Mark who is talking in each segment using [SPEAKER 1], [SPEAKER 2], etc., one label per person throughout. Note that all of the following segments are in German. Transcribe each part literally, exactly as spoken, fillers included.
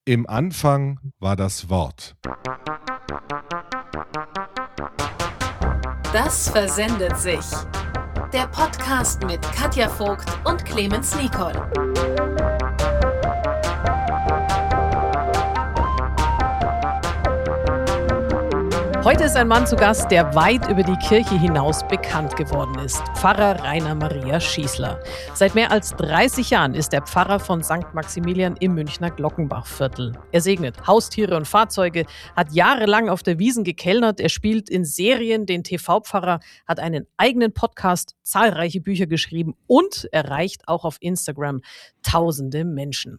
[SPEAKER 1] Im Anfang war das Wort.
[SPEAKER 2] Das versendet sich. Der Podcast mit Katja Vogt und Clemens Nicol.
[SPEAKER 3] Heute ist ein Mann zu Gast, der weit über die Kirche hinaus bekannt geworden ist. Pfarrer Rainer Maria Schießler. Seit mehr als dreißig Jahren ist er Pfarrer von Sankt Maximilian im Münchner Glockenbachviertel. Er segnet Haustiere und Fahrzeuge, hat jahrelang auf der Wiesn gekellnert, er spielt in Serien den T V-Pfarrer, hat einen eigenen Podcast, zahlreiche Bücher geschrieben und erreicht auch auf Instagram tausende Menschen.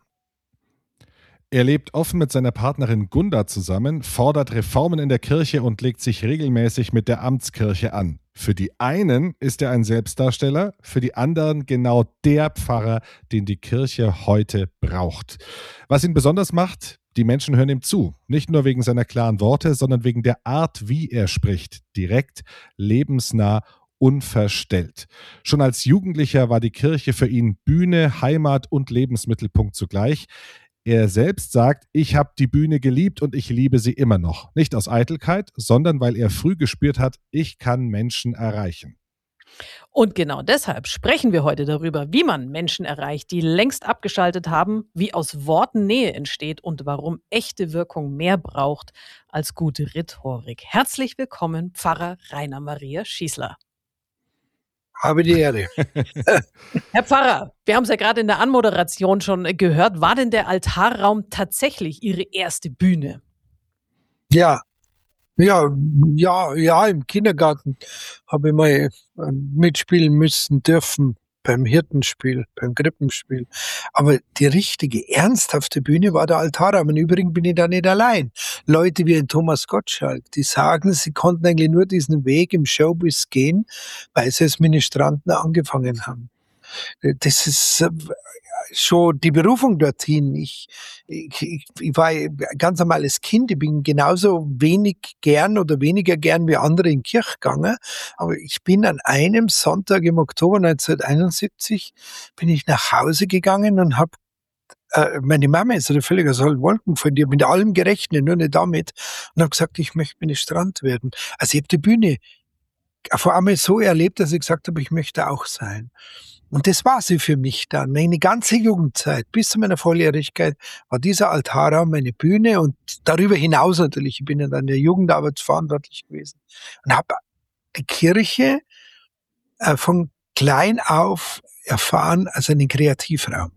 [SPEAKER 1] Er lebt offen mit seiner Partnerin Gunda zusammen, fordert Reformen in der Kirche und legt sich regelmäßig mit der Amtskirche an. Für die einen ist er ein Selbstdarsteller, für die anderen genau der Pfarrer, den die Kirche heute braucht. Was ihn besonders macht, die Menschen hören ihm zu. Nicht nur wegen seiner klaren Worte, sondern wegen der Art, wie er spricht. Direkt, lebensnah, unverstellt. Schon als Jugendlicher war die Kirche für ihn Bühne, Heimat und Lebensmittelpunkt zugleich. Er selbst sagt, ich habe die Bühne geliebt und ich liebe sie immer noch. Nicht aus Eitelkeit, sondern weil er früh gespürt hat, ich kann Menschen erreichen.
[SPEAKER 3] Und genau deshalb sprechen wir heute darüber, wie man Menschen erreicht, die längst abgeschaltet haben, wie aus Worten Nähe entsteht und warum echte Wirkung mehr braucht als gute Rhetorik. Herzlich willkommen, Pfarrer Rainer Maria Schießler.
[SPEAKER 4] Habe die Ehre.
[SPEAKER 3] Herr Pfarrer, wir haben es ja gerade in der Anmoderation schon gehört. War denn der Altarraum tatsächlich Ihre erste Bühne?
[SPEAKER 4] Ja, ja, ja, ja, im Kindergarten habe ich mal mitspielen müssen dürfen beim Hirtenspiel, beim Krippenspiel. Aber die richtige, ernsthafte Bühne war der Altarraum. Im Übrigen bin ich da nicht allein. Leute wie ein Thomas Gottschalk, die sagen, sie konnten eigentlich nur diesen Weg im Showbiz gehen, weil sie als Ministranten angefangen haben. Das ist schon die Berufung dorthin. Ich, ich, ich war ein ganz normales Kind. Ich bin genauso wenig gern oder weniger gern wie andere in die Kirche gegangen. Aber ich bin an einem Sonntag im Oktober neunzehnhunderteinundsiebzig bin ich nach Hause gegangen und habe äh, meine Mama ist eine völlig aus allen Wolken von dir, mit allem gerechnet, nur nicht damit. Und habe gesagt, ich möchte Ministrant werden. Also ich habe die Bühne vor allem so erlebt, dass ich gesagt habe, ich möchte auch sein. Und das war sie für mich dann. Meine ganze Jugendzeit bis zu meiner Volljährigkeit war dieser Altarraum meine Bühne und darüber hinaus natürlich. Ich bin ja dann in der Jugendarbeit verantwortlich gewesen und habe die Kirche äh, von klein auf erfahren als einen Kreativraum.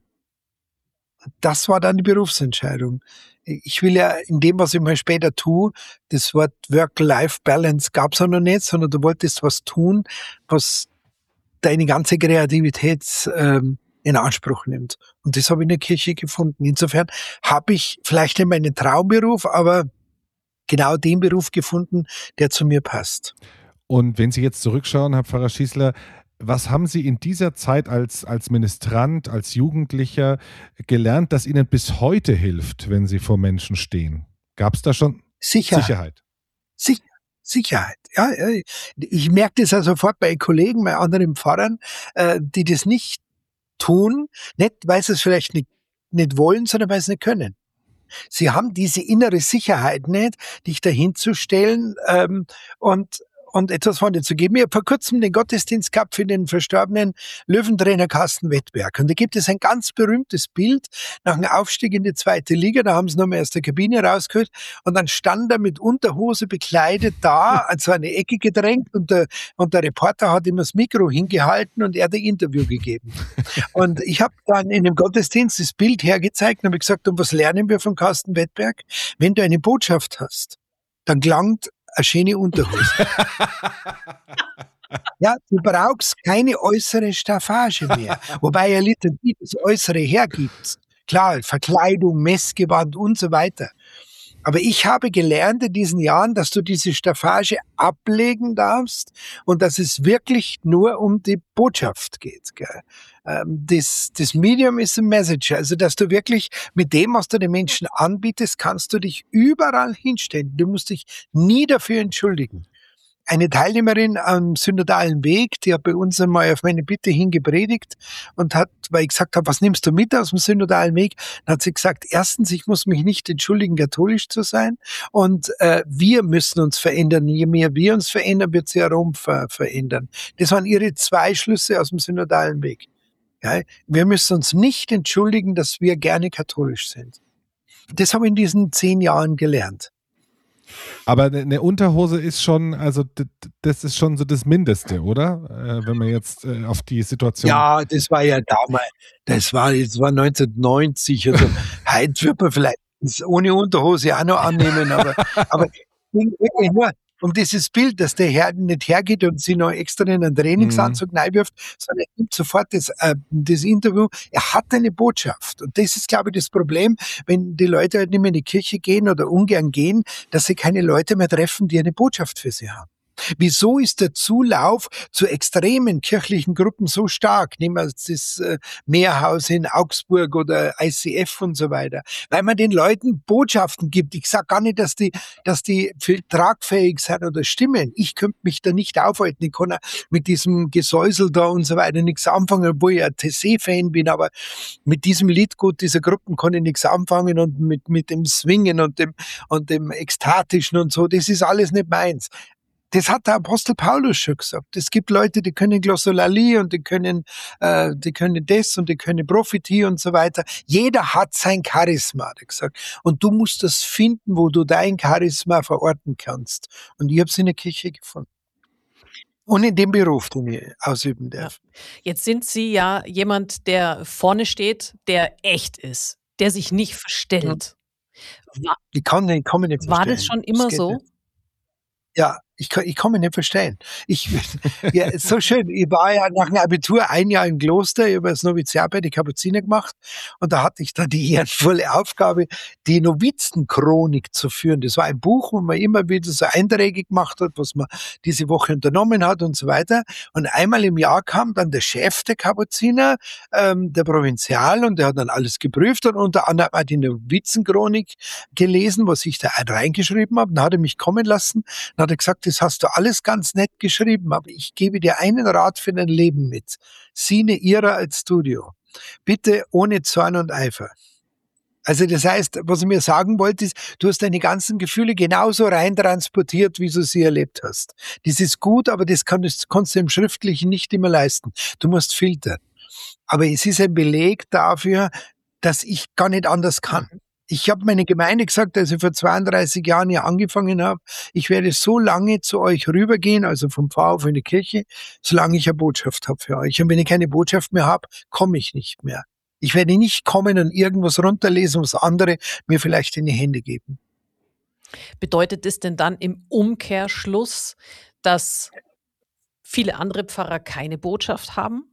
[SPEAKER 4] Und das war dann die Berufsentscheidung. Ich will ja in dem, was ich mal später tue, das Wort Work-Life-Balance gab es ja noch nicht, sondern du wolltest was tun, was deine ganze Kreativität ähm, in Anspruch nimmt. Und das habe ich in der Kirche gefunden. Insofern habe ich vielleicht nicht meinen Traumberuf, aber genau den Beruf gefunden, der zu mir passt.
[SPEAKER 1] Und wenn Sie jetzt zurückschauen, Herr Pfarrer Schießler, was haben Sie in dieser Zeit als, als Ministrant, als Jugendlicher gelernt, das Ihnen bis heute hilft, wenn Sie vor Menschen stehen? Gab es da schon
[SPEAKER 4] Sicherheit?
[SPEAKER 1] Sicherheit.
[SPEAKER 4] Sicherheit. Sicherheit, ja. Ich merke das ja sofort bei Kollegen, bei anderen Pfarrern, die das nicht tun, nicht weil sie es vielleicht nicht, nicht wollen, sondern weil sie es nicht können. Sie haben diese innere Sicherheit nicht, dich dahin zu stellen ähm, und und etwas von dir zu geben. Ich habe vor kurzem den Gottesdienst gehabt für den verstorbenen Löwentrainer Carsten Wettberg. Und da gibt es ein ganz berühmtes Bild nach dem Aufstieg in die zweite Liga. Da haben sie nochmal aus der Kabine rausgeholt. Und dann stand er mit Unterhose bekleidet da, also eine Ecke gedrängt. Und der, und der Reporter hat ihm das Mikro hingehalten und er hat ein Interview gegeben. Und ich habe dann in dem Gottesdienst das Bild hergezeigt und habe gesagt, und was lernen wir von Carsten Wettberg? Wenn du eine Botschaft hast, dann gelangt eine schöne Unterhose. Ja, du brauchst keine äußere Staffage mehr. Wobei ja Liturgie das Äußere hergibt. Klar, Verkleidung, Messgewand und so weiter. Aber ich habe gelernt in diesen Jahren, dass du diese Staffage ablegen darfst und dass es wirklich nur um die Botschaft geht. Gell? Das, das Medium ist ein Messenger, also dass du wirklich mit dem, was du den Menschen anbietest, kannst du dich überall hinstellen. Du musst dich nie dafür entschuldigen. eine Teilnehmerin am synodalen Weg, die hat bei uns einmal auf meine Bitte hin gepredigt und hat, weil ich gesagt habe, was nimmst du mit aus dem synodalen Weg? Dann hat sie gesagt, erstens, ich muss mich nicht entschuldigen, katholisch zu sein, und äh, wir müssen uns verändern. Je mehr wir uns verändern, wird sich Rom ver- verändern. Das waren ihre zwei Schlüsse aus dem synodalen Weg. Ja, wir müssen uns nicht entschuldigen, dass wir gerne katholisch sind. Das habe ich in diesen zehn Jahren gelernt.
[SPEAKER 1] Aber eine Unterhose ist schon, also das ist schon so das Mindeste, oder? Äh, wenn man jetzt äh, auf die Situation...
[SPEAKER 4] Ja, das war ja damals, das war, das war neunzehnhundertneunzig, also heute wird man vielleicht ohne Unterhose auch noch annehmen, aber, aber wirklich nur um dieses Bild, dass der Herr nicht hergeht und sie noch extra in einen Trainingsanzug mhm. reinwirft, sondern er gibt sofort das, äh, das Interview. Er hat eine Botschaft. Und das ist, glaube ich, das Problem, wenn die Leute halt nicht mehr in die Kirche gehen oder ungern gehen, dass sie keine Leute mehr treffen, die eine Botschaft für sie haben. Wieso ist der Zulauf zu extremen kirchlichen Gruppen so stark? Nehmen wir das äh, Meerhaus in Augsburg oder I C F und so weiter. Weil man den Leuten Botschaften gibt. Ich sage gar nicht, dass die, dass die viel tragfähig sind oder stimmen. Ich könnte mich da nicht aufhalten. Ich kann auch mit diesem Gesäusel da und so weiter nichts anfangen, obwohl ich ein Tessé-Fan bin, aber mit diesem Liedgut dieser Gruppen kann ich nichts anfangen, und mit, mit dem Swingen und dem, und dem Ekstatischen und so. Das ist alles nicht meins. Das hat der Apostel Paulus schon gesagt. Es gibt Leute, die können Glossolalie und die können, äh, die können das und die können Prophetie und so weiter. Jeder hat sein Charisma, hat er gesagt. Und du musst das finden, wo du dein Charisma verorten kannst. Und ich habe es in der Kirche gefunden. Und in dem Beruf, den ich ausüben darf.
[SPEAKER 3] Ja. Jetzt sind Sie ja jemand, der vorne steht, der echt ist, der sich nicht verstellt.
[SPEAKER 4] War, ich kann, ich kann mich nicht verstellen.
[SPEAKER 3] War das schon immer
[SPEAKER 4] das
[SPEAKER 3] so?
[SPEAKER 4] Nicht. Ja, ich kann, ich kann mich nicht verstellen. Ich, ja, ist so schön. Ich war ja nach dem Abitur ein Jahr im Kloster, ich habe das Noviziat bei den Kapuziner gemacht, und da hatte ich dann die ehrenvolle Aufgabe, die Novizenchronik zu führen. Das war ein Buch, wo man immer wieder so Einträge gemacht hat, was man diese Woche unternommen hat und so weiter. Und einmal im Jahr kam dann der Chef der Kapuziner, ähm, der Provinzial, und der hat dann alles geprüft und unter anderem auch die Novizenchronik gelesen, was ich da reingeschrieben habe. Dann hat er mich kommen lassen, dann hat er gesagt, das hast du alles ganz nett geschrieben, aber ich gebe dir einen Rat für dein Leben mit. Sine ira et studio. Bitte ohne Zorn und Eifer. Also das heißt, was ich mir sagen wollte, ist, du hast deine ganzen Gefühle genauso rein transportiert, wie du sie erlebt hast. Das ist gut, aber das kannst, kannst du im Schriftlichen nicht immer leisten. Du musst filtern. Aber es ist ein Beleg dafür, dass ich gar nicht anders kann. Ich habe meine Gemeinde gesagt, als ich vor zweiunddreißig Jahren hier angefangen habe, ich werde so lange zu euch rübergehen, also vom Pfarrhof in die Kirche, solange ich eine Botschaft habe für euch. Und wenn ich keine Botschaft mehr habe, komme ich nicht mehr. Ich werde nicht kommen und irgendwas runterlesen, was andere mir vielleicht in die Hände geben.
[SPEAKER 3] Bedeutet es denn dann im Umkehrschluss, dass viele andere Pfarrer keine Botschaft haben?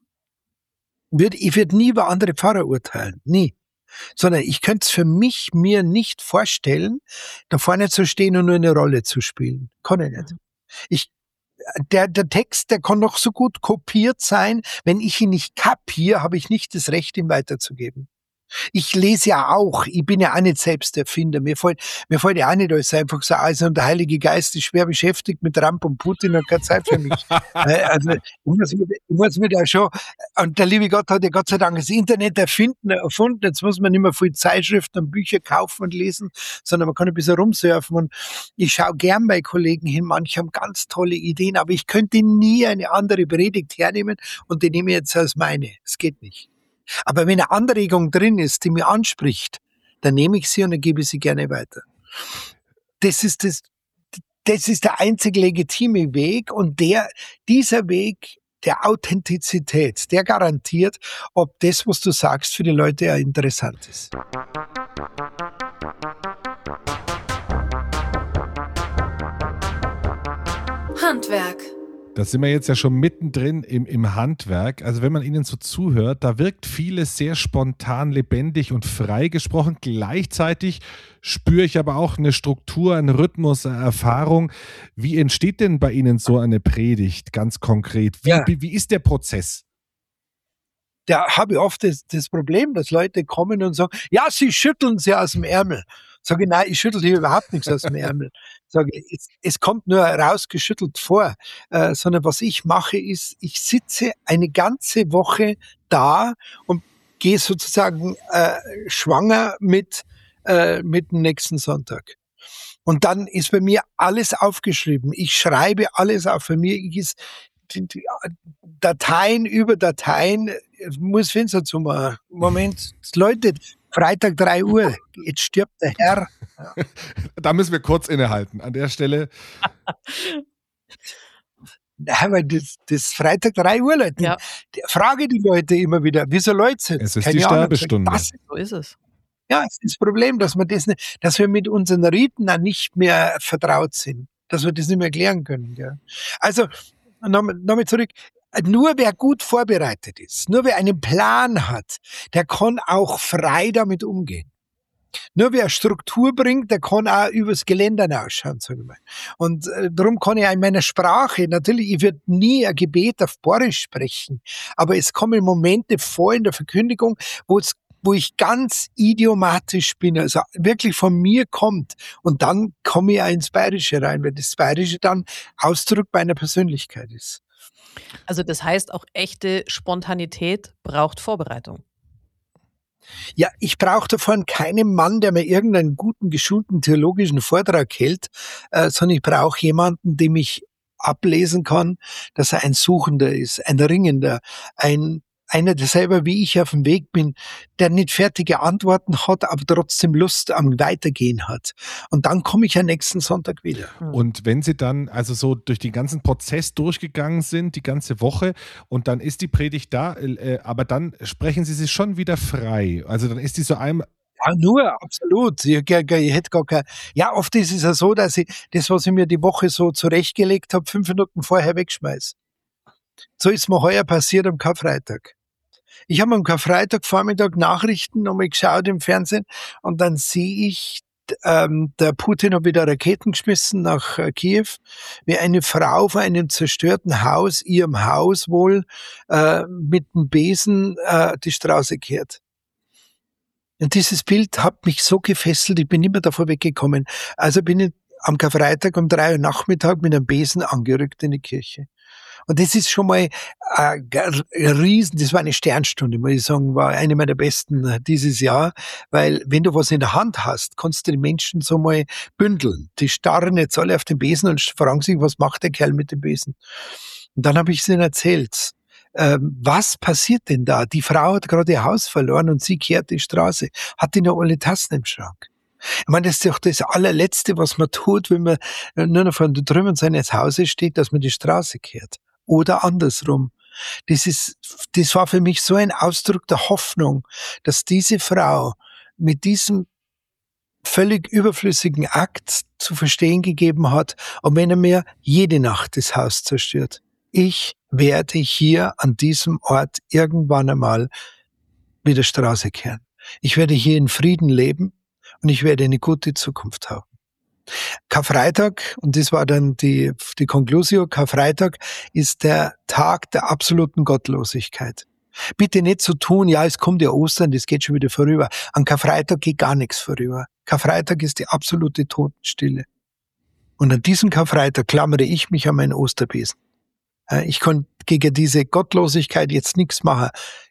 [SPEAKER 4] Ich werde nie über andere Pfarrer urteilen, nie. Sondern ich könnte es für mich mir nicht vorstellen, da vorne zu stehen und nur eine Rolle zu spielen. Kann ich nicht. Ich, der, der Text, der kann noch so gut kopiert sein. Wenn ich ihn nicht kapiere, habe ich nicht das Recht, ihn weiterzugeben. Ich lese ja auch, ich bin ja auch nicht selbst Erfinder. Mir fällt, mir fällt ja auch nicht alles einfach so aus. Und der Heilige Geist ist schwer beschäftigt mit Trump und Putin und keine Zeit für mich. Also, ich muss, ich muss mir da schon, und der liebe Gott hat ja Gott sei Dank das Internet erfinden, erfunden. Jetzt muss man nicht mehr viel Zeitschriften und Bücher kaufen und lesen, sondern man kann ein bisschen rumsurfen. Und ich schaue gern bei Kollegen hin. Manche haben ganz tolle Ideen, aber ich könnte nie eine andere Predigt hernehmen und die nehme ich jetzt als meine. Es geht nicht. Aber wenn eine Anregung drin ist, die mich anspricht, dann nehme ich sie und dann gebe ich sie gerne weiter. Das ist das, das ist der einzig legitime Weg, und der, dieser Weg der Authentizität, der garantiert, ob das, was du sagst, für die Leute ja interessant ist.
[SPEAKER 2] Handwerk.
[SPEAKER 1] Da sind wir jetzt ja schon mittendrin im, im Handwerk. Also wenn man Ihnen so zuhört, da wirkt vieles sehr spontan, lebendig und frei gesprochen. Gleichzeitig spüre ich aber auch eine Struktur, einen Rhythmus, eine Erfahrung. Wie entsteht denn bei Ihnen so eine Predigt ganz konkret? Wie,
[SPEAKER 4] Ja.
[SPEAKER 1] wie, wie ist der Prozess?
[SPEAKER 4] Da habe ich oft das, das Problem, dass Leute kommen und sagen, ja, sie schütteln sie aus dem Ärmel. Sage ich, nein, ich schüttel hier überhaupt nichts aus dem Ärmel. Sage ich, es, es kommt nur rausgeschüttelt vor, äh, sondern was ich mache ist, ich sitze eine ganze Woche da und gehe sozusagen äh, schwanger mit, äh, mit dem nächsten Sonntag. Und dann ist bei mir alles aufgeschrieben. Ich schreibe alles auf. Bei mir ist die, die Dateien über Dateien, ich muss Fenster zumachen. Moment, es läutet. Freitag drei Uhr, jetzt stirbt der Herr. Ja.
[SPEAKER 1] Da müssen wir kurz innehalten. An der Stelle.
[SPEAKER 4] Nein, weil das, das Freitag drei Uhr, Leute.
[SPEAKER 3] Ja.
[SPEAKER 4] Frage die Leute immer wieder, wieso läuft es jetzt?
[SPEAKER 1] Es ist
[SPEAKER 4] Keine
[SPEAKER 1] die
[SPEAKER 4] Ahnung.
[SPEAKER 1] Sterbestunde.
[SPEAKER 4] Das,
[SPEAKER 3] So ist es.
[SPEAKER 4] ja, es ist das Problem, dass wir das nicht, dass wir mit unseren Riten dann nicht mehr vertraut sind. Dass wir das nicht mehr erklären können. Ja. Also, nochmal noch zurück. Nur wer gut vorbereitet ist, nur wer einen Plan hat, der kann auch frei damit umgehen. Nur wer Struktur bringt, der kann auch übers Geländer ausschauen, sagen wir mal. Und äh, darum kann ich auch in meiner Sprache, natürlich, ich würde nie ein Gebet auf Borisch sprechen, aber es kommen Momente vor in der Verkündigung, wo es wo ich ganz idiomatisch bin, also wirklich von mir kommt. Und dann komme ich auch ins Bayerische rein, weil das Bayerische dann Ausdruck meiner Persönlichkeit ist.
[SPEAKER 3] Also das heißt, auch echte Spontanität braucht Vorbereitung.
[SPEAKER 4] Ja, ich brauche davon keinen Mann, der mir irgendeinen guten, geschulten theologischen Vortrag hält, äh, sondern ich brauche jemanden, dem ich ablesen kann, dass er ein Suchender ist, ein Ringender, ein einer, der selber wie ich auf dem Weg bin, der nicht fertige Antworten hat, aber trotzdem Lust am Weitergehen hat. Und dann komme ich ja nächsten Sonntag wieder.
[SPEAKER 1] Und wenn Sie dann also so durch den ganzen Prozess durchgegangen sind, die ganze Woche, und dann ist die Predigt da, äh, aber dann sprechen Sie sich schon wieder frei. Also dann ist die so einem...
[SPEAKER 4] Ja, nur, absolut. Ich, ich, ich hätte gar kein, ja, oft ist es ja so, dass ich das, was ich mir die Woche so zurechtgelegt habe, fünf Minuten vorher wegschmeiße. So ist mir heuer passiert am Karfreitag. Ich habe am Karfreitag Vormittag Nachrichten nochmal geschaut im Fernsehen und dann sehe ich, ähm, der Putin hat wieder Raketen geschmissen nach äh, Kiew, wie eine Frau vor einem zerstörten Haus, ihrem Haus wohl, äh, mit dem Besen äh, die Straße kehrt. Und dieses Bild hat mich so gefesselt, ich bin nicht mehr davor weggekommen. Also bin ich am Karfreitag um drei Uhr Nachmittag mit einem Besen angerückt in die Kirche. Und das ist schon mal ein riesen, das war eine Sternstunde, muss ich sagen, war eine meiner besten dieses Jahr, weil wenn du was in der Hand hast, kannst du die Menschen so mal bündeln. Die starren jetzt alle auf den Besen und fragen sich, was macht der Kerl mit dem Besen? Und dann habe ich es ihnen erzählt. Ähm, was passiert denn da? Die Frau hat gerade ihr Haus verloren und sie kehrt die Straße, hat die noch alle Tassen im Schrank. Ich meine, das ist doch das allerletzte, was man tut, wenn man nur noch von drüben seines Hauses steht, dass man die Straße kehrt. Oder andersrum. Das ist, das war für mich so ein Ausdruck der Hoffnung, dass diese Frau mit diesem völlig überflüssigen Akt zu verstehen gegeben hat, und wenn er mir jede Nacht das Haus zerstört, ich werde hier an diesem Ort irgendwann einmal wieder Straße kehren. Ich werde hier in Frieden leben und ich werde eine gute Zukunft haben. Karfreitag, und das war dann die, die Conclusio, Karfreitag ist der Tag der absoluten Gottlosigkeit. Bitte nicht so tun, ja, es kommt ja Ostern, das geht schon wieder vorüber. An Karfreitag geht gar nichts vorüber. Karfreitag ist die absolute Totenstille. Und an diesem Karfreitag klammere ich mich an meinen Osterbesen. Ich kann gegen diese Gottlosigkeit jetzt nichts machen.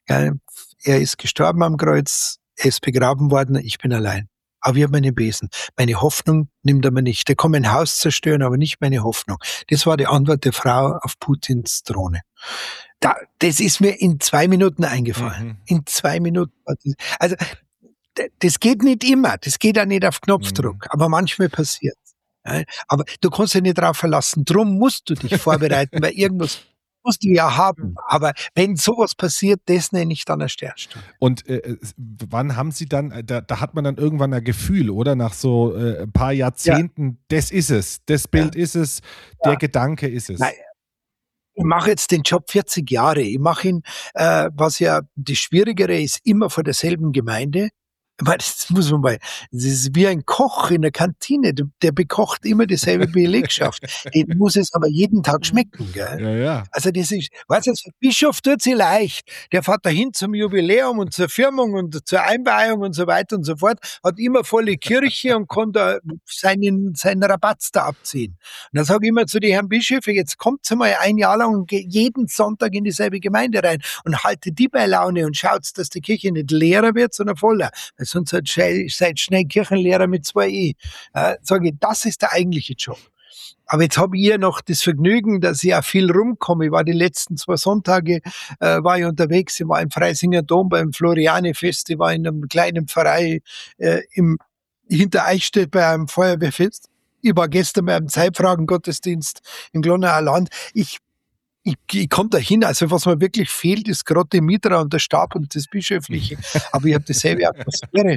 [SPEAKER 4] Er ist gestorben am Kreuz, er ist begraben worden, ich bin allein. Aber ich habe meine Besen. Meine Hoffnung nimmt er mir nicht. Der kann mein Haus zerstören, aber nicht meine Hoffnung. Das war die Antwort der Frau auf Putins Drohne. Da, das ist mir in zwei Minuten eingefallen. Mhm. In zwei Minuten. Also, das geht nicht immer. Das geht auch nicht auf Knopfdruck. Mhm. Aber manchmal passiert. Aber du kannst dich nicht darauf verlassen. Drum musst du dich vorbereiten, weil irgendwas musst du ja haben. Aber wenn sowas passiert, das nenne ich dann eine Sternstunde.
[SPEAKER 1] Und äh, wann haben Sie dann, da, da hat man dann irgendwann ein Gefühl, oder? Nach so äh, ein paar Jahrzehnten, ja. Das ist es, das Bild ja. ist es, der ja. Gedanke ist es.
[SPEAKER 4] Nein. Ich mache jetzt den Job vierzig Jahre. Ich mache ihn, äh, was ja das Schwierigere ist, immer vor derselben Gemeinde. Das muss man mal, das ist wie ein Koch in der Kantine, der bekocht immer dieselbe Belegschaft. Den muss es aber jeden Tag schmecken, gell?
[SPEAKER 1] Ja, ja.
[SPEAKER 4] Also das ist, weißt du, der Bischof tut sich leicht. Der fährt dahin zum Jubiläum und zur Firmung und zur Einweihung und so weiter und so fort, hat immer volle Kirche und kann da seinen, seinen Rabatz da abziehen. Und dann sage ich immer zu den Herrn Bischöfen, jetzt kommt mal ein Jahr lang und geht jeden Sonntag in dieselbe Gemeinde rein und haltet die bei Laune und schaut, dass die Kirche nicht leerer wird, sondern voller. Sonst seid ihr schnell Kirchenlehrer mit zwei E. Äh, sage ich, das ist der eigentliche Job. Aber jetzt habe ich ja noch das Vergnügen, dass ich auch viel rumkomme. Ich war die letzten zwei Sonntage, äh, war ich unterwegs. Ich war im Freisinger Dom beim Floriane-Fest. Ich war in einem kleinen Pfarrei äh, im hinter Eichstätt bei einem Feuerwehrfest. Ich war gestern bei einem Zeitfragen-Gottesdienst im Glonauer Land. Ich Ich, ich komme da hin, also was mir wirklich fehlt, ist gerade die Mitra und der Stab und das Bischöfliche. Aber ich habe dieselbe Atmosphäre.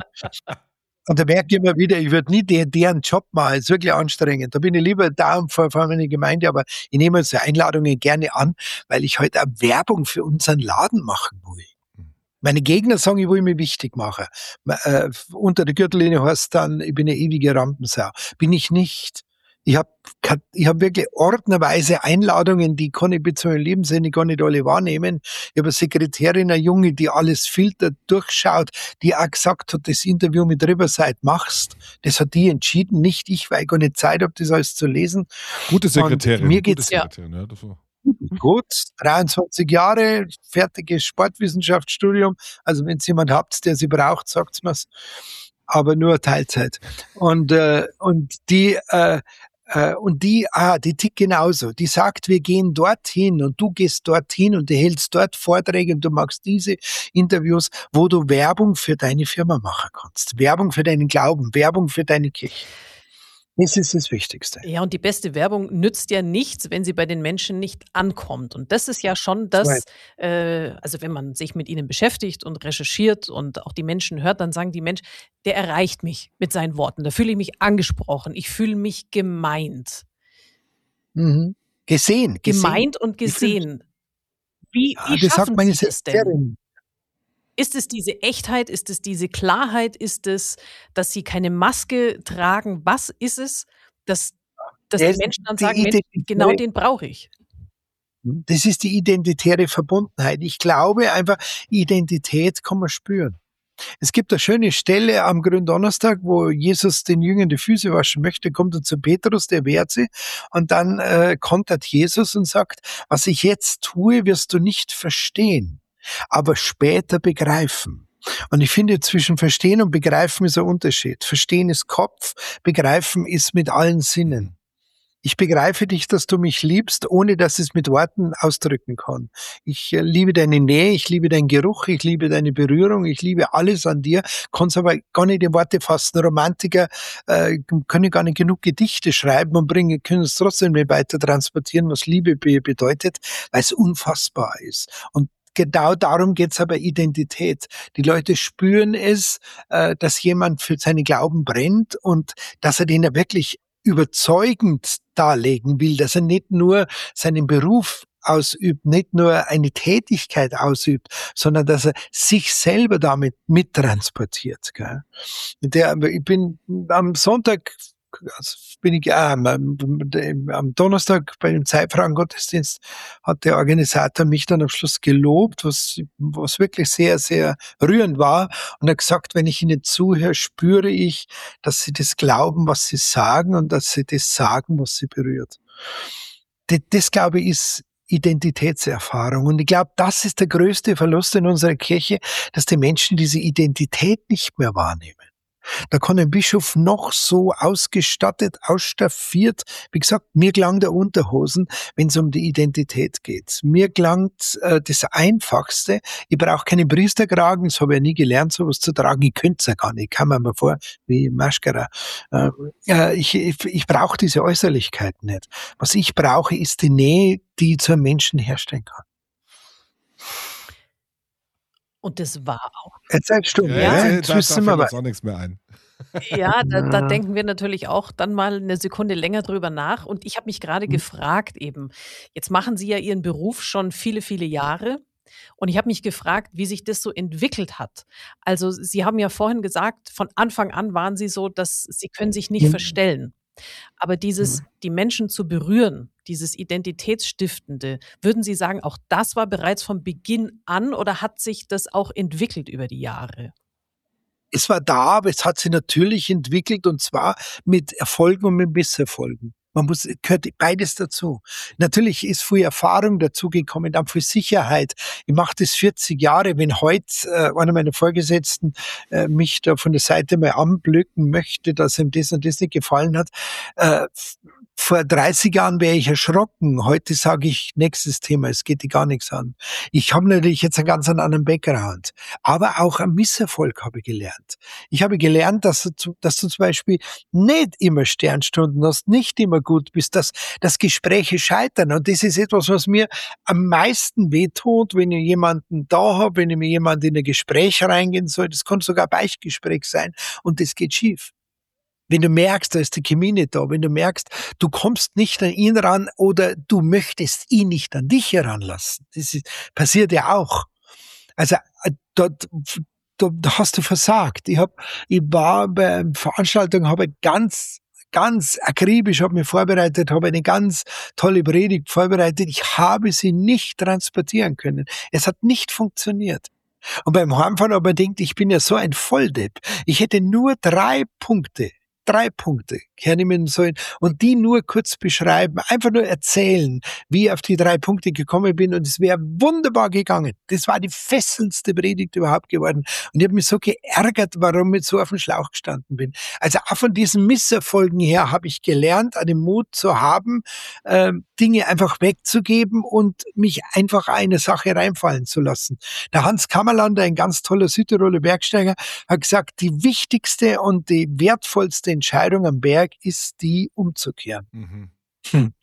[SPEAKER 4] Und da merke ich immer wieder, ich würde nie deren, deren Job machen, das ist wirklich anstrengend. Da bin ich lieber da und vor meiner Gemeinde, aber ich nehme so Einladungen gerne an, weil ich heute halt auch Werbung für unseren Laden machen will. Meine Gegner sagen, ich will mich wichtig machen. Äh, unter der Gürtellinie heißt dann, ich bin eine ewige Rampensau. Bin ich nicht. Ich habe ich hab wirklich ordnerweise Einladungen, die kann ich bis zu meinem Lebensende gar nicht alle wahrnehmen. Ich habe eine Sekretärin, eine Junge, die alles filtert, durchschaut, die auch gesagt hat, das Interview mit Riverside machst. Das hat die entschieden, nicht ich, weil ich gar nicht Zeit habe, das alles zu lesen.
[SPEAKER 1] Gute Sekretärin.
[SPEAKER 4] Und mir geht's
[SPEAKER 1] Gute Sekretärin, ja. Das war
[SPEAKER 4] gut, dreiundzwanzig Jahre, fertiges Sportwissenschaftsstudium. Also wenn es jemand habt, der sie braucht, sagt's mir's. Aber nur Teilzeit. Und äh, und die äh, äh, und die, ah, die tickt genauso. Die sagt, wir gehen dorthin und du gehst dorthin und du hältst dort Vorträge und du machst diese Interviews, wo du Werbung für deine Firma machen kannst. Werbung für deinen Glauben, Werbung für deine Kirche. Das ist das Wichtigste.
[SPEAKER 3] Ja, und die beste Werbung nützt ja nichts, wenn sie bei den Menschen nicht ankommt. Und das ist ja schon das, äh, also wenn man sich mit ihnen beschäftigt und recherchiert und auch die Menschen hört, dann sagen die Menschen, der erreicht mich mit seinen Worten. Da fühle ich mich angesprochen. Ich fühle mich gemeint.
[SPEAKER 4] Mhm. Gesehen, gesehen.
[SPEAKER 3] Gemeint und gesehen. Wie,
[SPEAKER 4] Ja,
[SPEAKER 3] wie
[SPEAKER 4] das sagt
[SPEAKER 3] schaffen
[SPEAKER 4] meine
[SPEAKER 3] Sie das denn?
[SPEAKER 4] Sekretärin.
[SPEAKER 3] Ist es diese Echtheit? Ist es diese Klarheit? Ist es, dass sie keine Maske tragen? Was ist es, dass, dass die
[SPEAKER 4] Das
[SPEAKER 3] Menschen dann
[SPEAKER 4] die
[SPEAKER 3] sagen, Mensch,
[SPEAKER 4] Identität.
[SPEAKER 3] genau den brauche ich?
[SPEAKER 4] Das ist die identitäre Verbundenheit. Ich glaube einfach, Identität kann man spüren. Es gibt eine schöne Stelle am Gründonnerstag, wo Jesus den Jüngern die Füße waschen möchte, kommt er zu Petrus, der wehrt sie, und dann äh, kontert Jesus und sagt, was ich jetzt tue, wirst du nicht verstehen, aber später begreifen. Und ich finde, zwischen Verstehen und Begreifen ist ein Unterschied. Verstehen ist Kopf, Begreifen ist mit allen Sinnen. Ich begreife dich, dass du mich liebst, ohne dass ich es mit Worten ausdrücken kann. Ich äh, liebe deine Nähe, ich liebe deinen Geruch, ich liebe deine Berührung, ich liebe alles an dir, kann es aber gar nicht in Worte fassen. Romantiker äh, können gar nicht genug Gedichte schreiben und bringen, können es trotzdem nicht weiter transportieren, was Liebe be- bedeutet, weil es unfassbar ist. Und genau darum geht's aber Identität. Die Leute spüren es, äh, dass jemand für seinen Glauben brennt und dass er den ja wirklich überzeugend darlegen will, dass er nicht nur seinen Beruf ausübt, nicht nur eine Tätigkeit ausübt, sondern dass er sich selber damit mittransportiert. Gell? Der, ich bin am Sonntag, also bin ich, äh, am, am Donnerstag bei dem Zeitfragen-Gottesdienst hat der Organisator mich dann am Schluss gelobt, was, was wirklich sehr, sehr rührend war. Und er hat gesagt, wenn ich ihnen zuhöre, spüre ich, dass sie das glauben, was sie sagen und dass sie das sagen, was sie berührt. Das, das glaube ich, ist Identitätserfahrung. Und ich glaube, das ist der größte Verlust in unserer Kirche, dass die Menschen diese Identität nicht mehr wahrnehmen. Da kann ein Bischof noch so ausgestattet, ausstaffiert, wie gesagt, mir gelangt der Unterhosen, wenn es um die Identität geht. Mir gelangt äh, das Einfachste. Ich brauche keinen Priesterkragen, das habe ich ja nie gelernt, sowas zu tragen. Ich könnte es ja gar nicht, kam mir mal vor, wie Maschkara. Äh, äh, ich ich, ich brauche diese Äußerlichkeiten nicht. Was ich brauche, ist die Nähe, die ich zu einem Menschen herstellen kann.
[SPEAKER 3] Und das war auch.
[SPEAKER 4] Jetzt seid stumm,
[SPEAKER 1] Ja,
[SPEAKER 4] ja,
[SPEAKER 1] ja,
[SPEAKER 4] jetzt
[SPEAKER 1] da,
[SPEAKER 4] wissen
[SPEAKER 1] da
[SPEAKER 4] wir
[SPEAKER 1] fällt
[SPEAKER 4] aber.
[SPEAKER 1] uns auch nichts mehr ein.
[SPEAKER 3] Ja, da, da
[SPEAKER 4] Ja.
[SPEAKER 3] denken wir natürlich auch dann mal eine Sekunde länger drüber nach. Und ich habe mich gerade
[SPEAKER 4] Mhm.
[SPEAKER 3] gefragt eben, jetzt machen Sie ja Ihren Beruf schon viele, viele Jahre. Und ich habe mich gefragt, wie sich das so entwickelt hat. Also Sie haben ja vorhin gesagt, von Anfang an waren Sie so, dass Sie können sich nicht
[SPEAKER 4] Mhm.
[SPEAKER 3] verstellen. Aber dieses,
[SPEAKER 4] Mhm.
[SPEAKER 3] die Menschen zu berühren, dieses Identitätsstiftende, würden Sie sagen, auch das war bereits von Beginn an oder hat sich das auch entwickelt über die Jahre?
[SPEAKER 4] Es war da, aber es hat sich natürlich entwickelt und zwar mit Erfolgen und mit Misserfolgen. Man muss, gehört beides dazu. Natürlich ist viel Erfahrung dazugekommen, dann viel Sicherheit. Ich mache das vierzig Jahre. Wenn heute äh, einer meiner Vorgesetzten äh, mich da von der Seite mal anblöken möchte, dass ihm das und das nicht gefallen hat, äh, vor dreißig Jahren wäre ich erschrocken. Heute sage ich, nächstes Thema, es geht dir gar nichts an. Ich habe natürlich jetzt einen ganz anderen Background, aber auch einen Misserfolg habe ich gelernt. Ich habe gelernt, dass du, dass du zum Beispiel nicht immer Sternstunden hast, nicht immer gut bist, dass, dass Gespräche scheitern. Und das ist etwas, was mir am meisten wehtut, wenn ich jemanden da habe, wenn ich mit jemandem in ein Gespräch reingehen soll. Das kann sogar ein Beichtgespräch sein und das geht schief. Wenn du merkst, da ist die Chemie nicht da, wenn du merkst, du kommst nicht an ihn ran oder du möchtest ihn nicht an dich heranlassen. Das ist, passiert ja auch. Also dort, da, da hast du versagt. Ich hab, ich war bei einer Veranstaltung, habe ganz ganz akribisch, habe mich vorbereitet, habe eine ganz tolle Predigt vorbereitet. Ich habe sie nicht transportieren können. Es hat nicht funktioniert. Und beim Heimfahren aber denkt, ich bin ja so ein Volldepp. Ich hätte nur drei Punkte. Drei Punkte hernehmen sollen und die nur kurz beschreiben, einfach nur erzählen, wie ich auf die drei Punkte gekommen bin und es wäre wunderbar gegangen. Das war die fesselndste Predigt überhaupt geworden und ich habe mich so geärgert, warum ich so auf dem Schlauch gestanden bin. Also auch von diesen Misserfolgen her habe ich gelernt, einen Mut zu haben, äh, Dinge einfach wegzugeben und mich einfach eine Sache reinfallen zu lassen. Der Hans Kammerlander, ein ganz toller Südtiroler Bergsteiger, hat gesagt, die wichtigste und die wertvollste Entscheidung am Berg ist die, umzukehren.
[SPEAKER 1] Mhm.
[SPEAKER 4] Hm.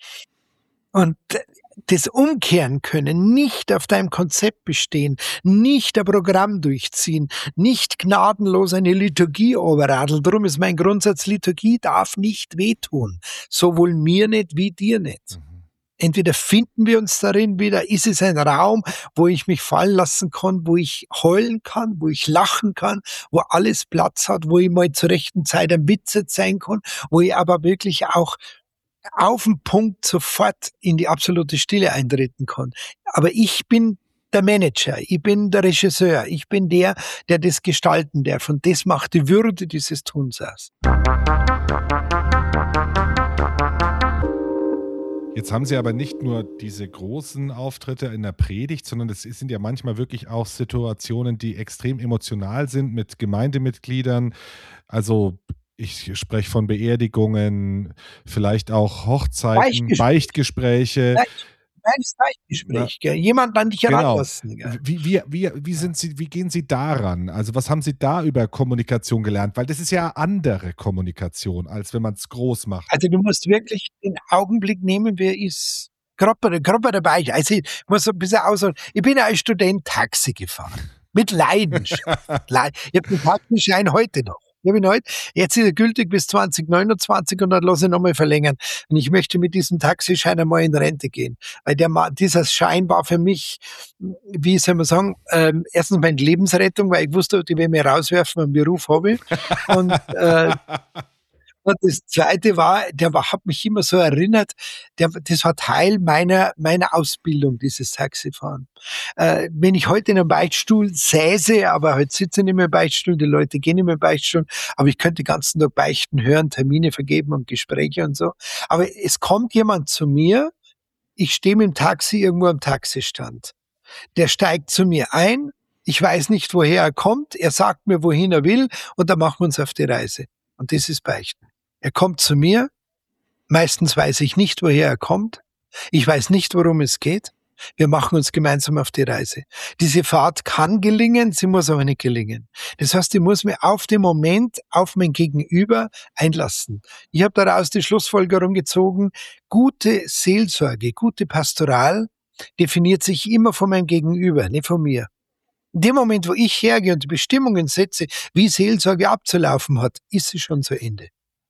[SPEAKER 4] Und das Umkehren können, nicht auf deinem Konzept bestehen, nicht ein Programm durchziehen, nicht gnadenlos eine Liturgie overradeln. Darum ist mein Grundsatz, Liturgie darf nicht wehtun. Sowohl mir nicht wie dir nicht.
[SPEAKER 1] Mhm.
[SPEAKER 4] Entweder finden wir uns darin wieder, ist es ein Raum, wo ich mich fallen lassen kann, wo ich heulen kann, wo ich lachen kann, wo alles Platz hat, wo ich mal zur rechten Zeit ein Witz sein kann, wo ich aber wirklich auch auf den Punkt sofort in die absolute Stille eintreten kann. Aber ich bin der Manager, ich bin der Regisseur, ich bin der, der das gestalten darf. Und das macht die Würde dieses Tuns aus.
[SPEAKER 1] Jetzt haben Sie aber nicht nur diese großen Auftritte in der Predigt, sondern es sind ja manchmal wirklich auch Situationen, die extrem emotional sind mit Gemeindemitgliedern. Also ich spreche von Beerdigungen, vielleicht auch Hochzeiten,
[SPEAKER 4] Beichtgespräche.
[SPEAKER 1] Beichtgespräche.
[SPEAKER 4] Kleines Zeitgespräch, gell? Jemand an dich heranlassen.
[SPEAKER 1] Genau.
[SPEAKER 4] Gell?
[SPEAKER 1] Wie, wie, wie, wie, sind Sie, wie gehen Sie daran? Also was haben Sie da über Kommunikation gelernt? Weil das ist ja andere Kommunikation, als wenn man es groß macht.
[SPEAKER 4] Also du musst wirklich den Augenblick nehmen, wer ist gerade bei, gerade bei der Beichte. Also ich muss ein bisschen ausholen. Ich bin als Student Taxi gefahren. Mit Leidenschaft. Ich habe den Taxischein heute noch. Ich habe ihn heute, jetzt ist er gültig bis zwanzig neunundzwanzig und dann lasse ich nochmal verlängern. Und ich möchte mit diesem Taxischein einmal in Rente gehen. Weil der, dieser Schein war für mich, wie soll man sagen, ähm, erstens meine Lebensrettung, weil ich wusste, die werden mich rauswerfen, einen Beruf habe ich. Und, äh, und das Zweite war, der war, hat mich immer so erinnert, der, das war Teil meiner, meiner Ausbildung, dieses Taxifahren. Äh, wenn ich heute in einem Beichtstuhl säße, aber heute sitze ich nicht mehr im Beichtstuhl, die Leute gehen nicht mehr im Beichtstuhl, aber ich könnte den ganzen Tag beichten, hören, Termine vergeben und Gespräche und so. Aber es kommt jemand zu mir, ich stehe mit dem Taxi irgendwo am Taxistand. Der steigt zu mir ein, ich weiß nicht, woher er kommt, er sagt mir, wohin er will und dann machen wir uns auf die Reise. Und das ist Beichten. Er kommt zu mir, meistens weiß ich nicht, woher er kommt, ich weiß nicht, worum es geht, wir machen uns gemeinsam auf die Reise. Diese Fahrt kann gelingen, sie muss aber nicht gelingen. Das heißt, ich muss mich auf den Moment, auf mein Gegenüber einlassen. Ich habe daraus die Schlussfolgerung gezogen, gute Seelsorge, gute Pastoral definiert sich immer von meinem Gegenüber, nicht von mir. In dem Moment, wo ich hergehe und die Bestimmungen setze, wie Seelsorge abzulaufen hat, ist sie schon zu Ende.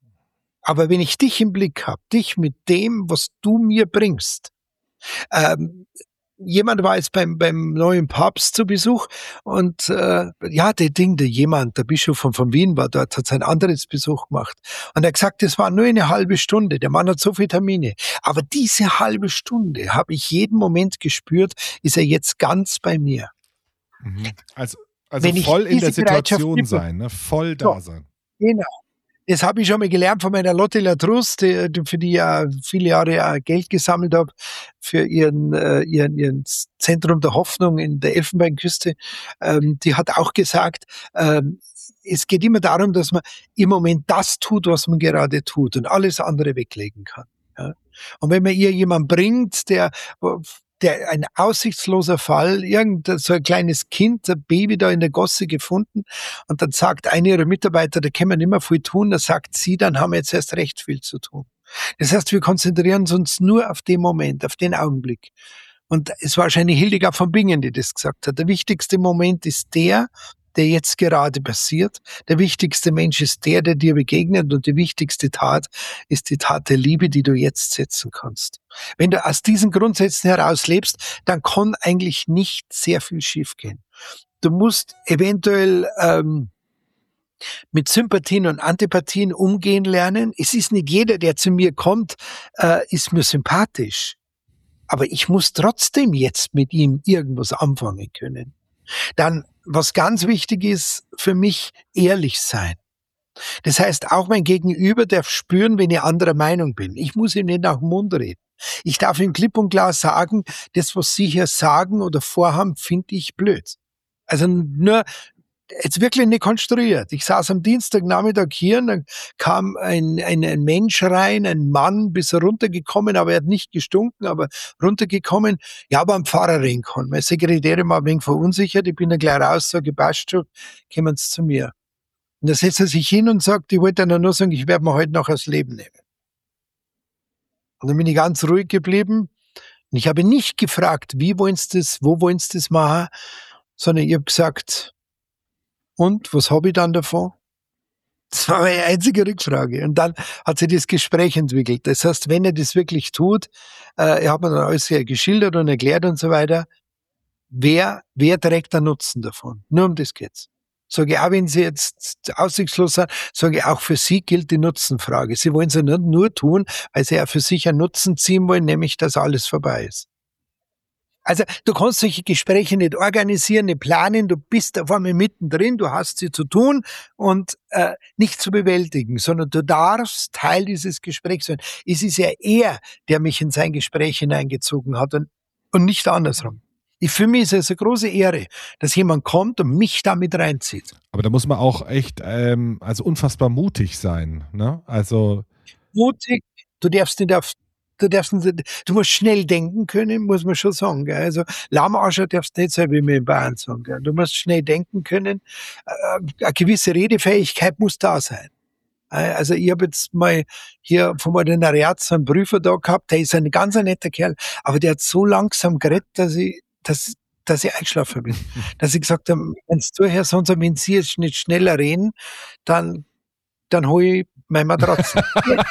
[SPEAKER 4] Aber wenn ich dich im Blick habe, dich mit dem, was du mir bringst, ähm, jemand war jetzt beim, beim neuen Papst zu Besuch und äh, ja, der Ding, der jemand, der Bischof von, von Wien war dort, hat sein anderes Besuch gemacht. Und er hat gesagt, das war nur eine halbe Stunde. Der Mann hat so viele Termine. Aber diese halbe Stunde habe ich jeden Moment gespürt, ist er jetzt ganz bei mir.
[SPEAKER 1] Mhm. Also, also
[SPEAKER 4] Wenn
[SPEAKER 1] voll
[SPEAKER 4] ich
[SPEAKER 1] in der
[SPEAKER 4] diese Bereitschaft
[SPEAKER 1] Situation
[SPEAKER 4] gebe,
[SPEAKER 1] sein, ne? Voll da
[SPEAKER 4] Ja.
[SPEAKER 1] sein.
[SPEAKER 4] Genau. Das habe ich schon mal gelernt von meiner Lotte Latrus, die, die, für die ich ja viele Jahre ja Geld gesammelt habe für ihren, äh, ihren, ihren Zentrum der Hoffnung in der Elfenbeinküste. Ähm, die hat auch gesagt, ähm, es geht immer darum, dass man im Moment das tut, was man gerade tut und alles andere weglegen kann. Ja? Und wenn man ihr jemand bringt, der der ein aussichtsloser Fall, irgend so ein kleines Kind, ein Baby da in der Gosse gefunden und dann sagt einer ihrer Mitarbeiter, da können wir nicht mehr viel tun, da sagt sie, dann haben wir jetzt erst recht viel zu tun. Das heißt, wir konzentrieren uns nur auf den Moment, auf den Augenblick. Und es war wahrscheinlich Hildegard von Bingen, die das gesagt hat. Der wichtigste Moment ist der, der jetzt gerade passiert. Der wichtigste Mensch ist der, der dir begegnet und die wichtigste Tat ist die Tat der Liebe, die du jetzt setzen kannst. Wenn du aus diesen Grundsätzen heraus lebst, dann kann eigentlich nicht sehr viel schiefgehen. Du musst eventuell ähm, mit Sympathien und Antipathien umgehen lernen. Es ist nicht jeder, der zu mir kommt, äh, ist mir sympathisch. Aber ich muss trotzdem jetzt mit ihm irgendwas anfangen können. Dann, was ganz wichtig ist für mich, ehrlich sein. Das heißt, auch mein Gegenüber darf spüren, wenn ich anderer Meinung bin. Ich muss ihm nicht nach dem Mund reden. Ich darf ihm klipp und klar sagen, das, was Sie hier sagen oder vorhaben, finde ich blöd. Also nur, jetzt wirklich nicht konstruiert. Ich saß am Dienstagnachmittag hier und dann kam ein, ein, ein Mensch rein, ein Mann, bis er runtergekommen, aber er hat nicht gestunken, aber runtergekommen. Ja, aber am Pfarrer reden kann. Meine Sekretärin war ein wenig verunsichert, ich bin dann gleich raus, sage, passt schon, kommen Sie zu mir. Und da setzt er sich hin und sagt, ich wollte dann nur sagen, ich werde mir heute noch das Leben nehmen. Und dann bin ich ganz ruhig geblieben und ich habe nicht gefragt, wie wollen Sie das, wo wollen Sie das machen, sondern ich habe gesagt, und was habe ich dann davon? Das war meine einzige Rückfrage. Und dann hat sich das Gespräch entwickelt. Das heißt, wenn er das wirklich tut, äh, er hat mir dann alles geschildert und erklärt und so weiter, wer, wer trägt den Nutzen davon? Nur um das geht's. Sage ich, auch wenn Sie jetzt aussichtslos sind, sage ich, auch für Sie gilt die Nutzenfrage. Sie wollen es ja nicht nur tun, weil Sie ja für sich einen Nutzen ziehen wollen, nämlich, dass alles vorbei ist. Also du kannst solche Gespräche nicht organisieren, nicht planen, du bist auf einmal mittendrin, du hast sie zu tun und äh, nicht zu bewältigen, sondern du darfst Teil dieses Gesprächs sein. Es ist ja er, der mich in sein Gespräch hineingezogen hat und, und nicht andersrum. Ich, für mich ist es eine große Ehre, dass jemand kommt und mich da mit reinzieht.
[SPEAKER 1] Aber da muss man auch echt, ähm, also unfassbar mutig sein, ne? Also
[SPEAKER 4] mutig, du darfst nicht auf Du darfst, du musst schnell denken können, muss man schon sagen. Gell? Also Lahmarscher darfst nicht sein, wie wir in Bayern sagen. Gell? Du musst schnell denken können. Äh, eine gewisse Redefähigkeit muss da sein. Äh, also ich habe jetzt mal hier vom Ordinariat so einen Prüfer da gehabt, der ist ein ganz ein netter Kerl, aber der hat so langsam geredet, dass ich, dass, dass ich eingeschlafen bin. Dass ich gesagt habe, wenn du her, sonst wenn Sie jetzt nicht schneller reden, dann, dann hole ich meine Matratze.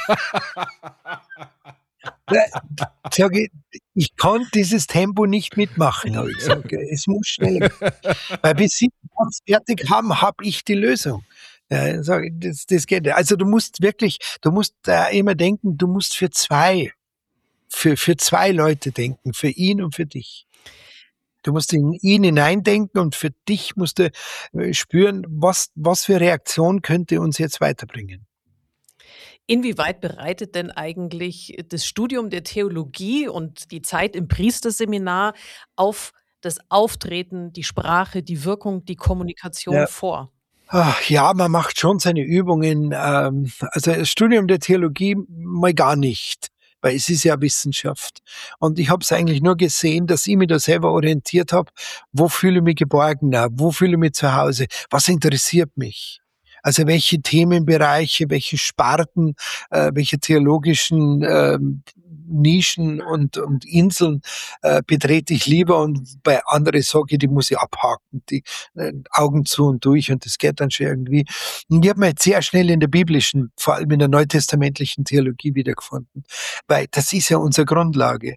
[SPEAKER 4] Sag ich, ich kann dieses Tempo nicht mitmachen, habe ich gesagt. Es muss schneller. Weil bis Sie das fertig haben, habe ich die Lösung. Ja, sag ich, das, das geht nicht. Also du musst wirklich, du musst da immer denken, du musst für zwei, für, für zwei Leute denken, für ihn und für dich. Du musst in ihn hineindenken und für dich musst du spüren, was, was für Reaktion könnte uns jetzt weiterbringen.
[SPEAKER 3] Inwieweit bereitet denn eigentlich das Studium der Theologie und die Zeit im Priesterseminar auf das Auftreten, die Sprache, die Wirkung, die Kommunikation ja. vor?
[SPEAKER 4] Ach, ja, man macht schon seine Übungen. Ähm, also das Studium der Theologie mal gar nicht, weil es ist ja Wissenschaft. Und ich habe es eigentlich nur gesehen, dass ich mich da selber orientiert habe, wo fühle ich mich geborgener, wo fühle ich mich zu Hause, was interessiert mich. Also welche Themenbereiche, welche Sparten, äh, welche theologischen äh, Nischen und, und Inseln äh, betrete ich lieber und bei anderen sage ich, die muss ich abhaken, die äh, Augen zu und durch und das geht dann schon irgendwie. Und ich habe mich sehr schnell in der biblischen, vor allem in der neutestamentlichen Theologie wiedergefunden, weil das ist ja unsere Grundlage.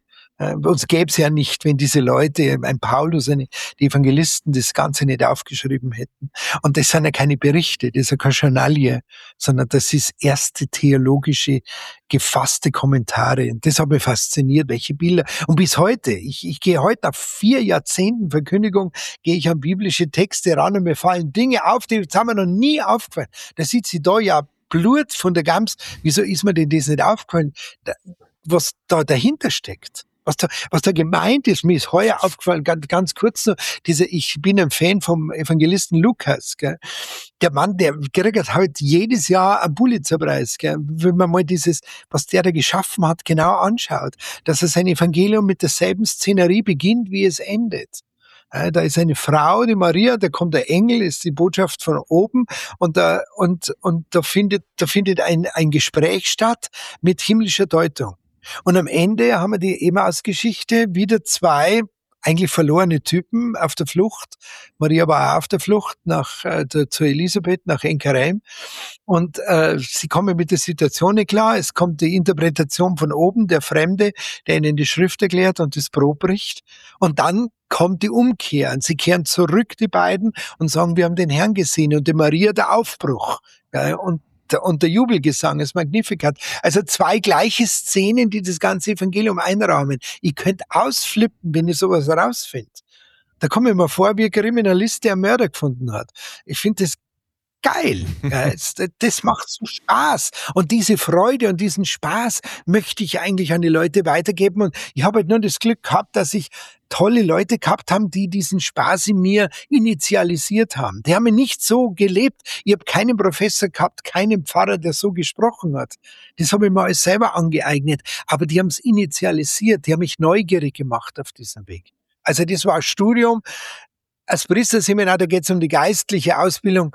[SPEAKER 4] Äh, uns gäbe es ja nicht, wenn diese Leute, ein Paulus, eine, die Evangelisten, das Ganze nicht aufgeschrieben hätten. Und das sind ja keine Berichte, das ist ja keine Journalie, sondern das ist erste theologische, gefasste Kommentare. Und das hat mich fasziniert, welche Bilder. Und bis heute, ich, ich gehe heute nach vier Jahrzehnten Verkündigung, gehe ich an biblische Texte ran und mir fallen Dinge auf, die haben mir noch nie aufgefallen. Da sitzt sie da ja Blut von der Gams. Wieso ist mir denn das nicht aufgefallen? Da, was da dahinter steckt. Was da, was da gemeint ist, mir ist heuer aufgefallen, ganz, ganz kurz noch, diese, ich bin ein Fan vom Evangelisten Lukas, gell. Der Mann, der kriegt halt jedes Jahr einen Pulitzerpreis, gell. Wenn man mal dieses, was der da geschaffen hat, genau anschaut, dass er sein Evangelium mit derselben Szenerie beginnt, wie es endet. Ja, da ist eine Frau, die Maria, da kommt der Engel, ist die Botschaft von oben, und da, und, und da findet, da findet ein, ein Gespräch statt mit himmlischer Deutung. Und am Ende haben wir die Emmaus-Geschichte, wieder zwei eigentlich verlorene Typen auf der Flucht. Maria war auch auf der Flucht nach äh, der, zu Elisabeth, nach Enkereim. Und äh, sie kommen mit der Situation nicht klar. Es kommt die Interpretation von oben, der Fremde, der ihnen die Schrift erklärt und das Brot bricht. Und dann kommt die Umkehr. Und sie kehren zurück, die beiden, und sagen, wir haben den Herrn gesehen. Und die Maria, der Aufbruch. Ja, und und der Jubelgesang, das Magnificat. Also zwei gleiche Szenen, die das ganze Evangelium einrahmen. Ich könnte ausflippen, wenn ich sowas rausfinde. Da komme ich mir vor, wie ein Kriminalist, der einen Mörder gefunden hat. Ich finde das geil. Das macht so Spaß. Und diese Freude und diesen Spaß möchte ich eigentlich an die Leute weitergeben. Und ich habe halt nur das Glück gehabt, dass ich tolle Leute gehabt haben, die diesen Spaß in mir initialisiert haben. Die haben mich nicht so gelebt. Ich habe keinen Professor gehabt, keinen Pfarrer, der so gesprochen hat. Das habe ich mir alles selber angeeignet. Aber die haben es initialisiert. Die haben mich neugierig gemacht auf diesem Weg. Also das war ein Studium. Als Priesterseminar, da geht es um die geistliche Ausbildung.